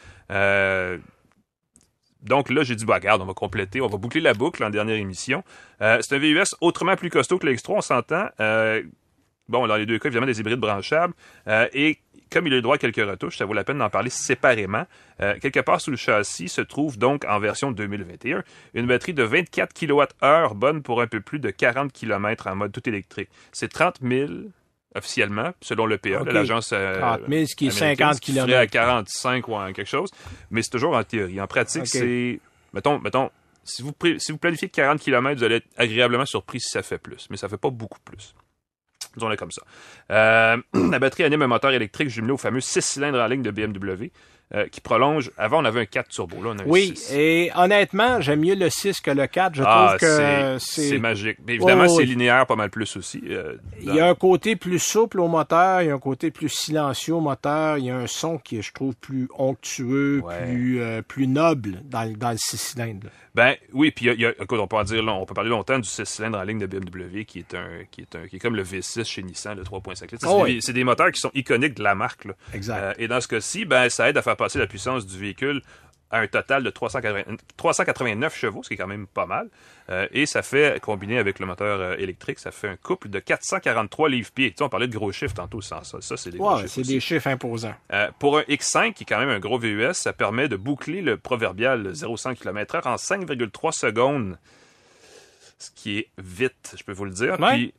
Donc là, j'ai dit, regarde, on va compléter, on va boucler la boucle en dernière émission. C'est un VUS autrement plus costaud que le X3, on s'entend. Dans les deux cas, évidemment, des hybrides branchables. Et comme il a eu droit à quelques retouches, ça vaut la peine d'en parler séparément. Quelque part sous le châssis se trouve donc, en version 2021, une batterie de 24 kWh bonne pour un peu plus de 40 km en mode tout électrique. C'est 30 000 officiellement, selon l'EPA, de l'agence 30 000, ce qui est 50 km. Qui ferait à 45 ou quelque chose, mais c'est toujours en théorie. En pratique, c'est... Mettons, si vous planifiez 40 km, vous allez être agréablement surpris si ça fait plus, mais ça fait pas beaucoup plus. Disons-le comme ça. La batterie anime un moteur électrique jumelé au fameux 6 cylindres en ligne de BMW, qui prolonge... Avant, on avait un 4 turbo. Là, on a un 6. Et honnêtement, j'aime mieux le 6 que le 4. Je trouve que c'est magique. Mais évidemment, c'est linéaire pas mal plus aussi. Il y a un côté plus souple au moteur, il y a un côté plus silencieux au moteur, il y a un son qui est, je trouve, plus onctueux, plus noble dans le 6 cylindres. Ben oui, puis écoute, on peut parler longtemps du 6 cylindres en ligne de BMW qui est comme le V6 chez Nissan, le 3.5 litres. C'est des moteurs qui sont iconiques de la marque, là. Exact. Et dans ce cas-ci, ça aide à faire passer la puissance du véhicule à un total de 389 chevaux, ce qui est quand même pas mal. Et ça fait, combiné avec le moteur électrique, ça fait un couple de 443 livres-pieds. Tu sais, on parlait de gros chiffres tantôt sans ça. Ça, c'est des gros chiffres. C'est des chiffres imposants. Pour un X5, qui est quand même un gros VUS, ça permet de boucler le proverbial 0,5 km/h en 5,3 secondes. Ce qui est vite, je peux vous le dire. Oui,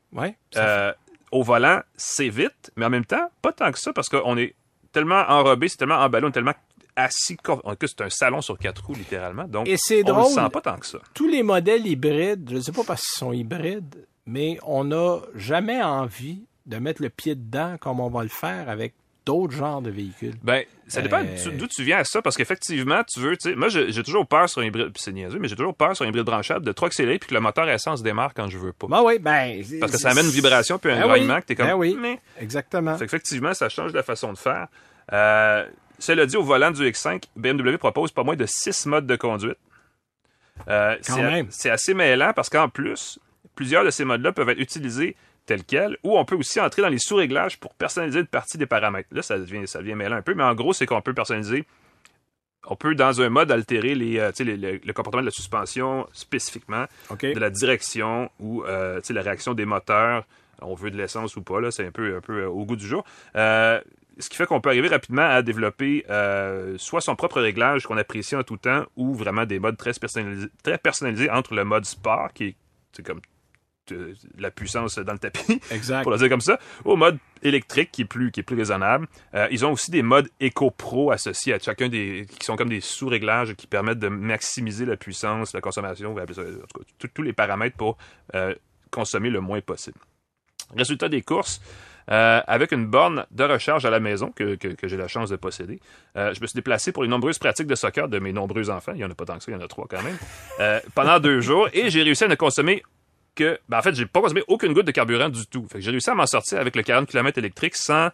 au volant, c'est vite, mais en même temps, pas tant que ça, parce qu'on est tellement enrobé, c'est tellement emballé, on est tellement assis, c'est un salon sur 4 roues, littéralement. Donc, et c'est on drôle, le sent pas tant que ça. Tous les modèles hybrides, je ne sais pas parce qu'ils sont hybrides, mais on n'a jamais envie de mettre le pied dedans comme on va le faire avec d'autres genres de véhicules. Ben, ça dépend d'où tu viens à ça, parce qu'effectivement, tu veux, tu sais, moi, j'ai toujours peur sur un hybride, puis c'est niaiseux, mais j'ai toujours peur sur un hybride branchable de trop accélérer puis que le moteur à essence démarre quand je veux pas. Parce que ça amène une vibration puis un grognement que t'es comme... Mais... Exactement. Fait qu'effectivement, ça change la façon de faire. Cela dit, au volant du X5, BMW propose pas moins de 6 modes de conduite. C'est assez mêlant parce qu'en plus, plusieurs de ces modes-là peuvent être utilisés tels quels, ou on peut aussi entrer dans les sous-réglages pour personnaliser une partie des paramètres. Là, ça devient mêlant un peu, mais en gros, c'est qu'on peut personnaliser. On peut, dans un mode, altérer le comportement de la suspension spécifiquement, de la direction ou la réaction des moteurs. On veut de l'essence ou pas, là, c'est un peu au goût du jour. Ce qui fait qu'on peut arriver rapidement à développer soit son propre réglage qu'on apprécie en tout temps, ou vraiment des modes très personnalisés entre le mode sport, qui est comme la puissance dans le tapis, exact, pour le dire comme ça, au mode électrique qui est plus raisonnable. Ils ont aussi des modes Eco-Pro associés à chacun qui sont comme des sous-réglages qui permettent de maximiser la puissance, la consommation, en tout cas, tous les paramètres pour consommer le moins possible. Résultat des courses, avec une borne de recharge à la maison que j'ai la chance de posséder. Je me suis déplacé pour les nombreuses pratiques de soccer de mes nombreux enfants. Il n'y en a pas tant que ça, il y en a 3 quand même. Pendant 2 jours, et j'ai réussi à ne consommer en fait, j'ai pas consommé aucune goutte de carburant du tout. Fait que j'ai réussi à m'en sortir avec le 40 km électrique sans...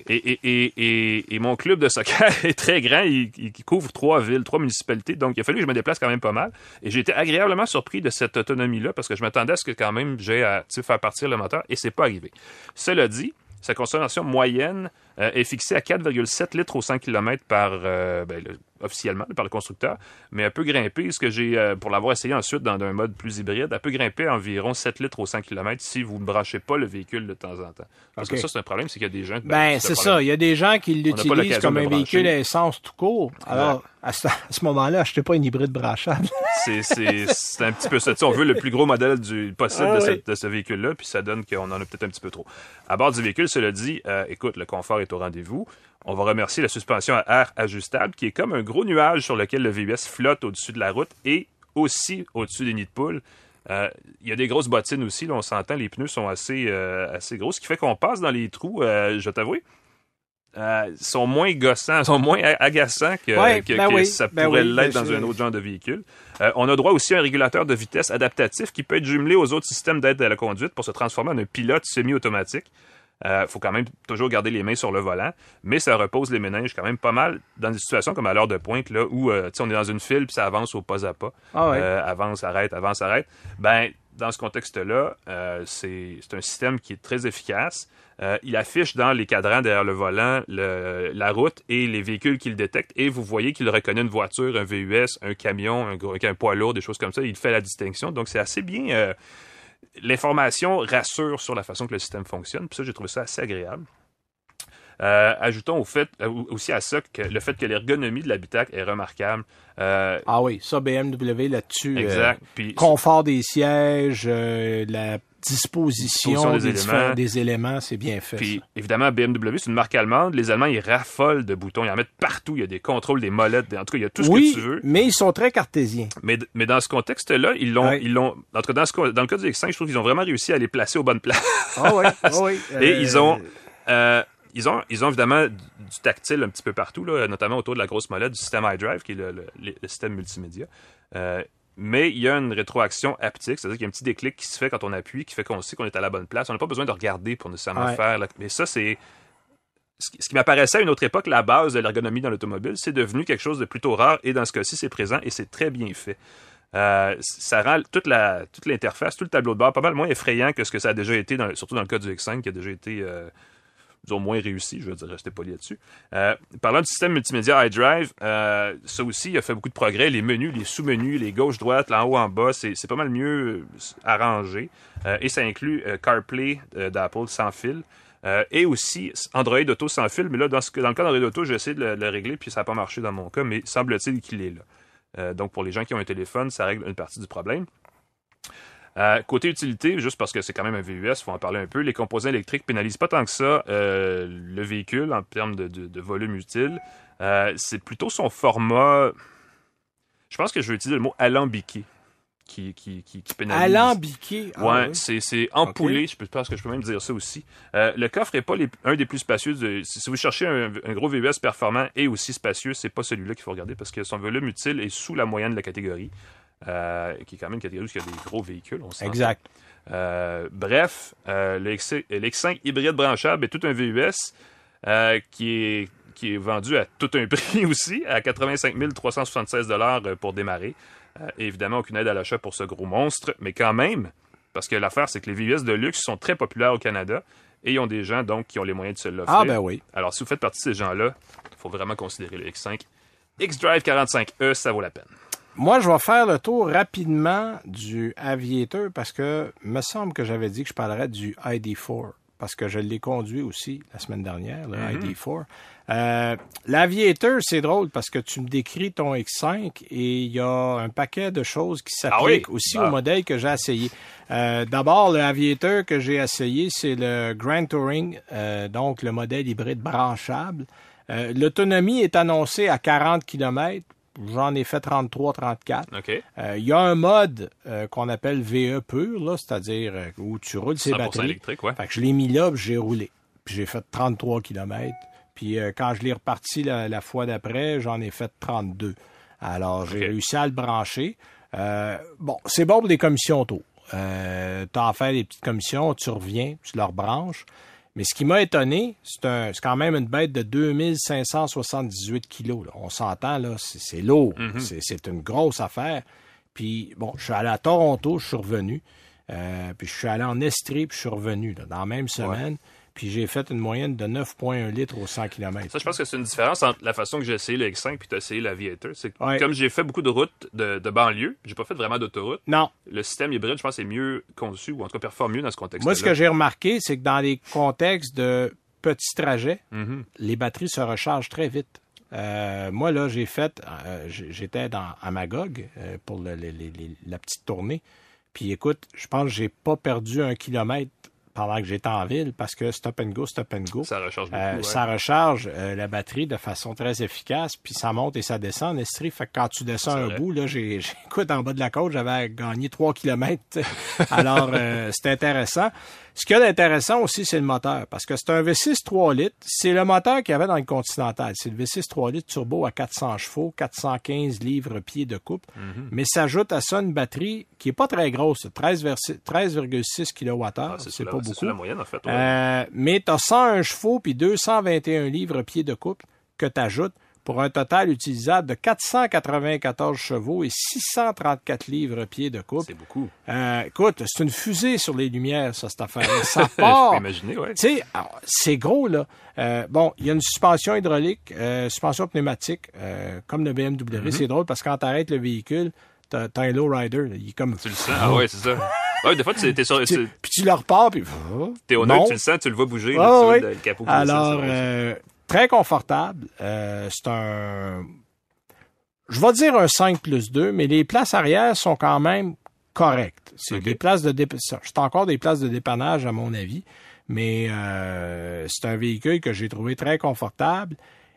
Et mon club de soccer est très grand. Il couvre 3 villes, 3 municipalités. Donc, il a fallu que je me déplace quand même pas mal. Et j'ai été agréablement surpris de cette autonomie-là parce que je m'attendais à ce que quand même j'ai à faire partir le moteur et c'est pas arrivé. Cela dit, sa consommation moyenne est fixée à 4,7 litres au 100 km officiellement par le constructeur, mais elle peut grimper, ce que j'ai, pour l'avoir essayé ensuite dans un mode plus hybride, elle peut grimper à environ 7 litres au 100 km si vous ne branchez pas le vécule de temps en temps. Parce que ça, c'est un problème, c'est qu'il y a des gens... c'est ça, il y a des gens qui l'utilisent comme un véhicule à essence tout court. Alors, à ce moment-là, achetez pas une hybride branchable. C'est un petit peu ça. On veut le plus gros modèle possible de ce véhicule-là, puis ça donne qu'on en a peut-être un petit peu trop. À bord du véhicule, cela dit, écoute, le confort est au rendez-vous. On va remercier la suspension à air ajustable, qui est comme un gros nuage sur lequel le VUS flotte au-dessus de la route et aussi au-dessus des nids de poules. Il y a des grosses bottines aussi, là, on s'entend, les pneus sont assez gros, ce qui fait qu'on passe dans les trous, je vais t'avouer. sont moins gossants, sont moins agaçants que ça pourrait l'être dans un autre genre de véhicule. On a droit aussi à un régulateur de vitesse adaptatif qui peut être jumelé aux autres systèmes d'aide à la conduite pour se transformer en un pilote semi-automatique. Faut quand même toujours garder les mains sur le volant, mais ça repose les méninges quand même pas mal dans des situations comme à l'heure de pointe là où on est dans une file puis ça avance au pas à pas. Avance, arrête. Ben dans ce contexte-là, c'est un système qui est très efficace. Il affiche dans les cadrans derrière le volant la route et les véhicules qu'il détecte et vous voyez qu'il reconnaît une voiture, un VUS, un camion, un poids lourd, des choses comme ça. Il fait la distinction. Donc c'est assez bien. L'information rassure sur la façon que le système fonctionne. Puis ça, j'ai trouvé ça assez agréable. Ajoutons aussi à ça que le fait que l'ergonomie de l'habitacle est remarquable. Ah oui, ça, BMW là-dessus. Exact. Puis, confort des sièges, la disposition des éléments, c'est bien fait. Puis, évidemment, BMW, c'est une marque allemande. Les Allemands, ils raffolent de boutons. Ils en mettent partout. Il y a des contrôles, des molettes. En tout cas, il y a tout ce que tu veux. Mais ils sont très cartésiens. Mais dans ce contexte-là, ils l'ont. En tout cas, dans le cas du X5, je trouve qu'ils ont vraiment réussi à les placer aux bonnes places. Oui. Et ils ont évidemment du tactile un petit peu partout, là, notamment autour de la grosse molette du système iDrive, qui est le système multimédia. Mais il y a une rétroaction haptique, c'est-à-dire qu'il y a un petit déclic qui se fait quand on appuie, qui fait qu'on sait qu'on est à la bonne place. On n'a pas besoin de regarder pour nécessairement faire. Mais ça, c'est ce qui m'apparaissait à une autre époque, la base de l'ergonomie dans l'automobile. C'est devenu quelque chose de plutôt rare et dans ce cas-ci, c'est présent et c'est très bien fait. Ça rend toute l'interface, tout le tableau de bord pas mal moins effrayant que ce que ça a déjà été, surtout dans le cas du X5, qui a déjà été disons moins réussi, je veux dire, restez poli là-dessus. Parlant du système multimédia iDrive, ça aussi, il a fait beaucoup de progrès. Les menus, les sous-menus, les gauche-droite, en haut, en bas, c'est pas mal mieux arrangé. Et ça inclut CarPlay d'Apple sans fil. Et aussi Android Auto sans fil. Mais là, dans le cas d'Android Auto, j'ai essayé de le régler, puis ça n'a pas marché dans mon cas, mais semble-t-il qu'il est là. Donc, pour les gens qui ont un téléphone, ça règle une partie du problème. Côté utilité, juste parce que c'est quand même un VUS, il faut en parler un peu, les composants électriques pénalisent pas tant que ça le véhicule en termes de volume utile. C'est plutôt son format, je pense que je vais utiliser le mot alambiqué qui pénalise. Alambiqué? Ouais, c'est empoulé, okay. Je pense que je peux même dire ça aussi. Le coffre n'est pas un des plus spacieux. Si vous cherchez un gros VUS performant et aussi spacieux, c'est pas celui-là qu'il faut regarder parce que son volume utile est sous la moyenne de la catégorie. Qui est quand même une catégorie où il y a des gros véhicules, on sent. Exact. Bref, le X5 hybride branchable est tout un VUS qui est vendu à tout un prix aussi, à 85 376 $ pour démarrer. Évidemment, aucune aide à l'achat pour ce gros monstre, mais quand même, parce que l'affaire, c'est que les VUS de luxe sont très populaires au Canada et ils ont des gens donc qui ont les moyens de se l'offrir. Ah ben oui. Alors, si vous faites partie de ces gens-là, il faut vraiment considérer le X5. X-Drive 45E, ça vaut la peine. Moi, je vais faire le tour rapidement du Aviator parce que me semble que j'avais dit que je parlerais du ID4 parce que je l'ai conduit aussi la semaine dernière, le ID4. L'Aviator, c'est drôle parce que tu me décris ton X5 et il y a un paquet de choses qui s'appliquent aussi au modèle que j'ai essayé. D'abord, le Aviator que j'ai essayé, c'est le Grand Touring, donc le modèle hybride branchable. L'autonomie est annoncée à 40 km. J'en ai fait 33-34. Okay. Y a un mode qu'on appelle VE pur, là, c'est-à-dire où tu roules ses batteries. Électrique, ouais. Fait que je l'ai mis là, puis j'ai roulé. Puis j'ai fait 33 km. Puis quand je l'ai reparti la fois d'après, j'en ai fait 32. Alors, j'ai réussi à le brancher. Bon, c'est bon pour des commissions auto. T'as à faire des petites commissions, tu reviens, tu le rebranches. Mais ce qui m'a étonné, c'est quand même une bête de 2578 kilos. Là. On s'entend, là, c'est lourd. Mm-hmm. C'est une grosse affaire. Puis, bon, je suis allé à Toronto, je suis revenu. Puis, je suis allé en Estrie, puis je suis revenu là, dans la même semaine. Ouais. Puis, j'ai fait une moyenne de 9,1 litres au 100 km. Ça, je pense que c'est une différence entre la façon que j'ai essayé le X5 puis tu as essayé l'Aviator. C'est que comme j'ai fait beaucoup de routes de banlieue, j'ai pas fait vraiment d'autoroute. Non. Le système hybride, je pense, est mieux conçu ou en tout cas performe mieux dans ce contexte-là. Moi, ce que j'ai remarqué, c'est que dans les contextes de petits trajets, les batteries se rechargent très vite. Moi, là, j'étais à Magog pour la petite tournée. Puis écoute, je pense que j'ai pas perdu 1 kilomètre pendant que j'étais en ville parce que stop and go. Ça recharge beaucoup. Ça recharge la batterie de façon très efficace, puis ça monte et ça descend en Estrie. Fait que quand tu descends un bout, là, écoute, en bas de la côte, j'avais gagné 3 kilomètres. Alors, c'est intéressant. Ce qu'il y a d'intéressant aussi, c'est le moteur, parce que c'est un V6 3 litres. C'est le moteur qu'il y avait dans le Continental. C'est le V6 3 litres turbo à 400 chevaux, 415 livres-pieds de couple. Mais s'ajoute à ça une batterie qui est pas très grosse, 13,6 kWh. C'est pas beaucoup. C'est la moyenne, en fait. Ouais. Mais tu as 101 chevaux puis 221 livres-pieds de couple que tu ajoutes pour un total utilisable de 494 chevaux et 634 livres-pieds de couple. C'est beaucoup. Écoute, c'est une fusée sur les lumières, ça, cette affaire-là. Ça part. Je peux imaginer, oui. Tu sais, c'est gros, là. Bon, il y a une suspension hydraulique, suspension pneumatique, comme le BMW. C'est drôle parce que quand tu arrêtes le véhicule, t'as un lowrider. Il est comme... Tu le sens? Ah ouais, c'est ça. Ouais, des fois, t'es sur... Puis tu le repars, puis... T'es au neutre, tu le sens, tu le vois bouger. Ouais. Le capot. Alors... très confortable. C'est un... Je vais dire un 5+2, mais les places arrière sont quand même correctes. C'est des places de c'est encore des places de dépannage, à mon avis. Mais c'est un véhicule que j'ai trouvé très confortable.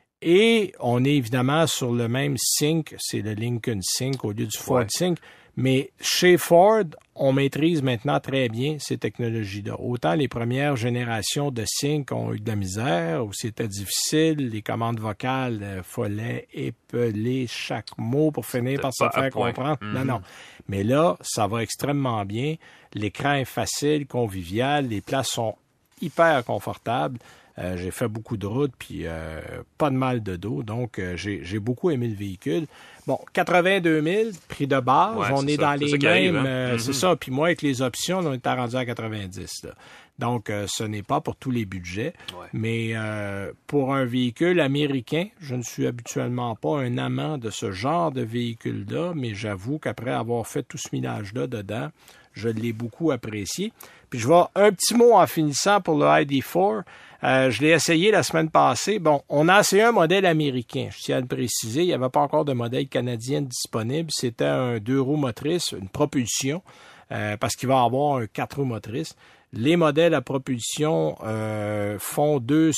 Et on est évidemment sur le même Sync. C'est le Lincoln Sync au lieu du Ford Sync. Mais chez Ford, on maîtrise maintenant très bien ces technologies-là. Autant les premières générations de Sync ont eu de la misère, où c'était difficile, les commandes vocales, fallait épeler chaque mot pour finir par se faire comprendre. Non. Mais là, ça va extrêmement bien. L'écran est facile, convivial, les places sont hyper confortables. J'ai fait beaucoup de routes, puis pas de mal de dos. Donc, j'ai beaucoup aimé le véhicule. Bon, 82 000, prix de base. On est dans les mêmes... C'est ça. Puis moi, avec les options, on est rendu à 90. Là. Donc, ce n'est pas pour tous les budgets. Ouais. Mais pour un véhicule américain, je ne suis habituellement pas un amant de ce genre de véhicule-là, mais j'avoue qu'après avoir fait tout ce millage-là dedans, je l'ai beaucoup apprécié. Puis je vais un petit mot en finissant pour le ID4. Je l'ai essayé la semaine passée. Bon, on a essayé un modèle américain. Je tiens à le préciser. Il n'y avait pas encore de modèle canadien disponible. C'était un 2 roues motrices, une propulsion, parce qu'il va avoir un 4 roues motrices. Les modèles à propulsion font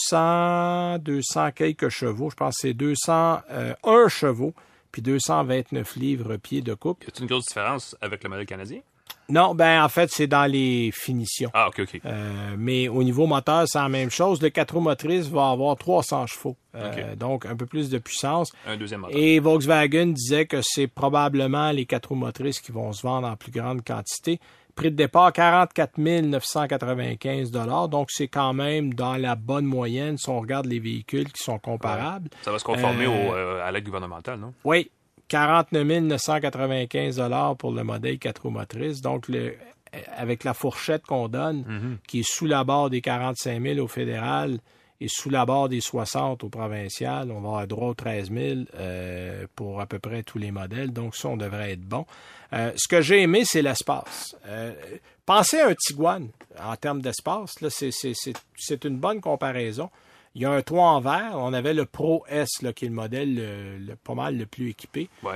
200 quelques chevaux. Je pense que c'est 201 chevaux, puis 229 livres-pieds de couple. Y a-t-il une grosse différence avec le modèle canadien? Non, en fait, c'est dans les finitions. Ah, OK. Mais au niveau moteur, c'est la même chose. Le 4 roues motrices va avoir 300 chevaux. Donc, un peu plus de puissance. Un deuxième moteur. Et Volkswagen disait que c'est probablement les 4 roues motrices qui vont se vendre en plus grande quantité. Prix de départ, 44 995 $. Donc, c'est quand même dans la bonne moyenne si on regarde les véhicules qui sont comparables. Ouais. Ça va se conformer à l'aide gouvernementale, non? Oui. 49 995 $ pour le modèle 4 roues motrices. Donc, avec la fourchette qu'on donne, qui est sous la barre des 45 000 au fédéral et sous la barre des 60 au provincial, on va avoir droit aux 13 000 pour à peu près tous les modèles. Donc, ça, on devrait être bon. Ce que j'ai aimé, c'est l'espace. Pensez à un Tiguan en termes d'espace. Là, c'est une bonne comparaison. Il y a un toit en verre. On avait le Pro S, là, qui est le modèle pas mal le plus équipé. Ouais.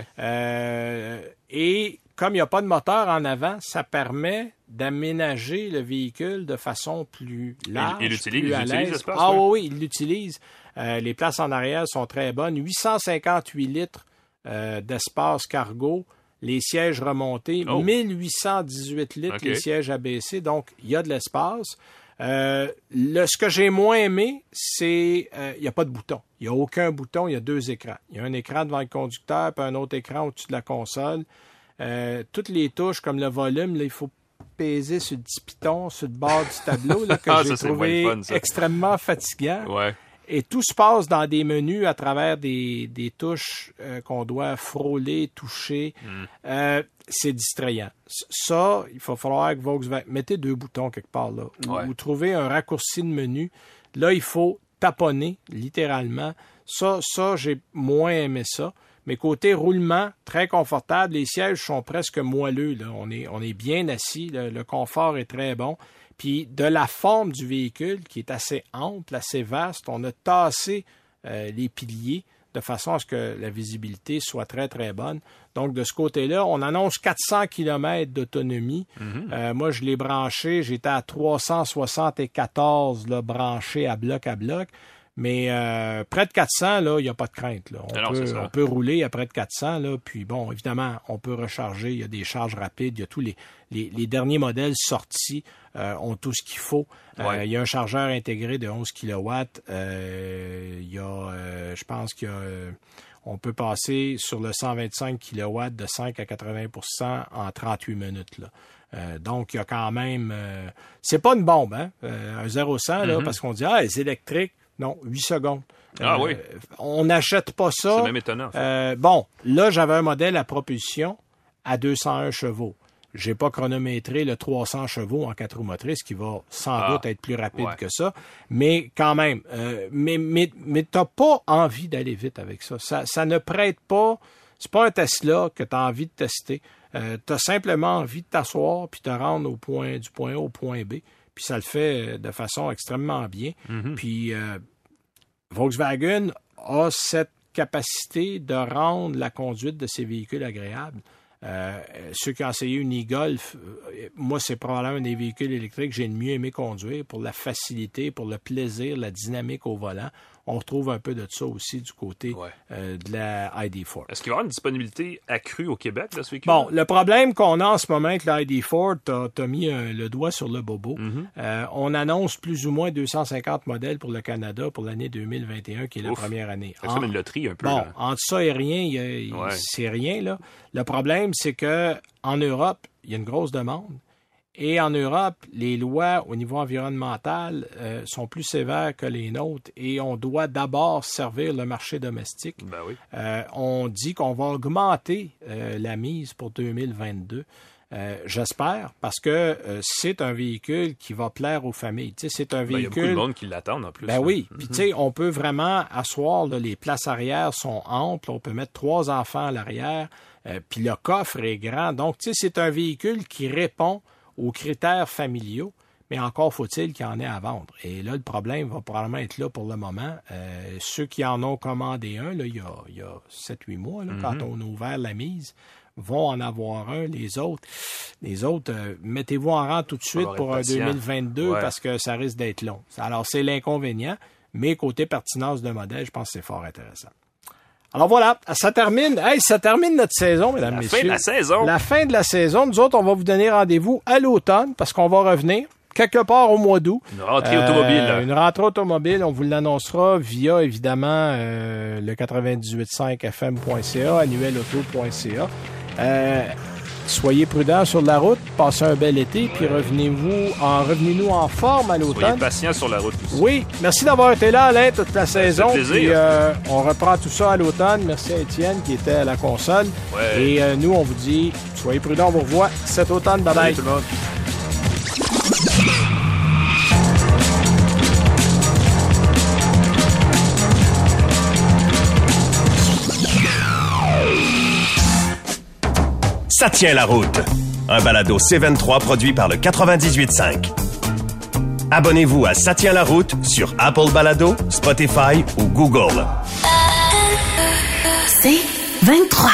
Et comme il n'y a pas de moteur en avant, ça permet d'aménager le véhicule de façon plus large, il l'utilise, plus à l'aise. Oui, il l'utilise. Les places en arrière sont très bonnes. 858 litres d'espace cargo. Les sièges remontés. 1818 litres, les sièges abaissés. Donc, il y a de l'espace. Ce que j'ai moins aimé, c'est il n'y a pas de bouton. Il n'y a aucun bouton, il y a 2 écrans. Il y a un écran devant le conducteur puis un autre écran au-dessus de la console. Toutes les touches, comme le volume, là, il faut peser sur le petit piton, sur le bord du tableau, là, que j'ai trouvé extrêmement fatigant. Ouais. Et tout se passe dans des menus à travers des touches qu'on doit frôler, toucher. C'est distrayant. Ça, il va falloir que Volkswagen... Mettez 2 boutons quelque part là. Ou trouvez un raccourci de menu. Là, il faut taponner, littéralement. Ça, j'ai moins aimé ça. Mais côté roulement, très confortable. Les sièges sont presque moelleux, là. On est bien assis. Le confort est très bon. Puis de la forme du véhicule, qui est assez ample, assez vaste, on a tassé les piliers de façon à ce que la visibilité soit très, très bonne. Donc, de ce côté-là, on annonce 400 km d'autonomie. Moi, je l'ai branché. J'étais à 374 là, branché à bloc. Mais près de 400, là, il n'y a pas de crainte. Là. On peut rouler à près de 400. Là, puis bon, évidemment, on peut recharger. Il y a des charges rapides. Il y a tous les derniers modèles sortis ont tout ce qu'il faut. Il y a un chargeur intégré de 11 kW. Il y a, je pense qu'il y a... on peut passer sur le 125 kW de 5 à 80% en 38 minutes. Là. Donc, il y a quand même... c'est pas une bombe, hein? Un 0-100, là, parce qu'on dit, c'est électrique. Non, 8 secondes. Oui. On n'achète pas ça. C'est même étonnant. En fait. Bon, là, j'avais un modèle à propulsion à 201 chevaux. J'ai pas chronométré le 300 chevaux en 4 roues motrices, qui va sans doute être plus rapide que ça. Mais quand même, mais t'as pas envie d'aller vite avec ça. Ça ne prête pas... C'est pas un Tesla que tu as envie de tester. Tu as simplement envie de t'asseoir puis te rendre du point A au point B. Puis ça le fait de façon extrêmement bien. Puis Volkswagen a cette capacité de rendre la conduite de ces véhicules agréable. Ceux qui ont essayé une e-Golf, moi, c'est probablement un des véhicules électriques que j'ai le mieux aimé conduire pour la facilité, pour le plaisir, la dynamique au volant. On retrouve un peu de ça aussi du côté de la ID4. Est-ce qu'il va y avoir une disponibilité accrue au Québec de ce véhicule? Bon, le problème qu'on a en ce moment avec la ID4, t'as mis le doigt sur le bobo. On annonce plus ou moins 250 modèles pour le Canada pour l'année 2021, qui est la première année. C'est comme une loterie un peu. Bon, là. entre ça et rien, c'est rien. Là. Le problème, c'est que en Europe, il y a une grosse demande. Et en Europe, les lois au niveau environnemental sont plus sévères que les nôtres et on doit d'abord servir le marché domestique. Ben oui. On dit qu'on va augmenter la mise pour 2022. J'espère, parce que c'est un véhicule qui va plaire aux familles. Tu sais, c'est un véhicule... Il y a beaucoup de monde qui l'attend en plus. Ben oui. Puis tu sais, on peut vraiment asseoir, là, les places arrière sont amples, on peut mettre 3 enfants à l'arrière, puis le coffre est grand. Donc, tu sais, c'est un véhicule qui répond aux critères familiaux, mais encore faut-il qu'il y en ait à vendre. Et là, le problème va probablement être là pour le moment. Ceux qui en ont commandé un, là, il y a 7-8 mois, là, quand on a ouvert la mise, vont en avoir un. Les autres, mettez-vous en rang tout de suite pour un 2022 parce que ça risque d'être long. Alors, c'est l'inconvénient, mais côté pertinence de modèle, je pense que c'est fort intéressant. Alors voilà, ça termine notre saison, mesdames, messieurs. La fin de la saison. La fin de la saison. Nous autres, on va vous donner rendez-vous à l'automne parce qu'on va revenir quelque part au mois d'août. Une rentrée automobile. Une rentrée automobile, on vous l'annoncera via, évidemment, le 98.5fm.ca, annuelauto.ca. Soyez prudents sur la route, passez un bel été, puis revenez-nous en forme à l'automne. Soyez patients sur la route aussi. Oui, merci d'avoir été là, Alain, toute la saison. Ça fait plaisir. Puis, on reprend tout ça à l'automne. Merci à Étienne qui était à la console. Ouais. Et nous, on vous dit, soyez prudents, on vous revoit cet automne. Bye bye. Salut tout le monde. Ça tient la route. Un balado C23 produit par le 98.5. Abonnez-vous à Ça tient la route sur Apple Balado, Spotify ou Google. C23.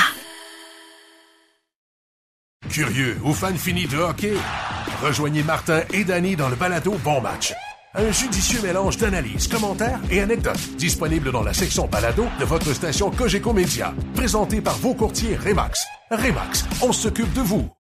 Curieux ou fan fini de hockey? Rejoignez Martin et Danny dans le balado Bon Match. Un judicieux mélange d'analyses, commentaires et anecdotes. Disponible dans la section balado de votre station Cogeco Média. Présenté par vos courtiers Remax. Remax, on s'occupe de vous.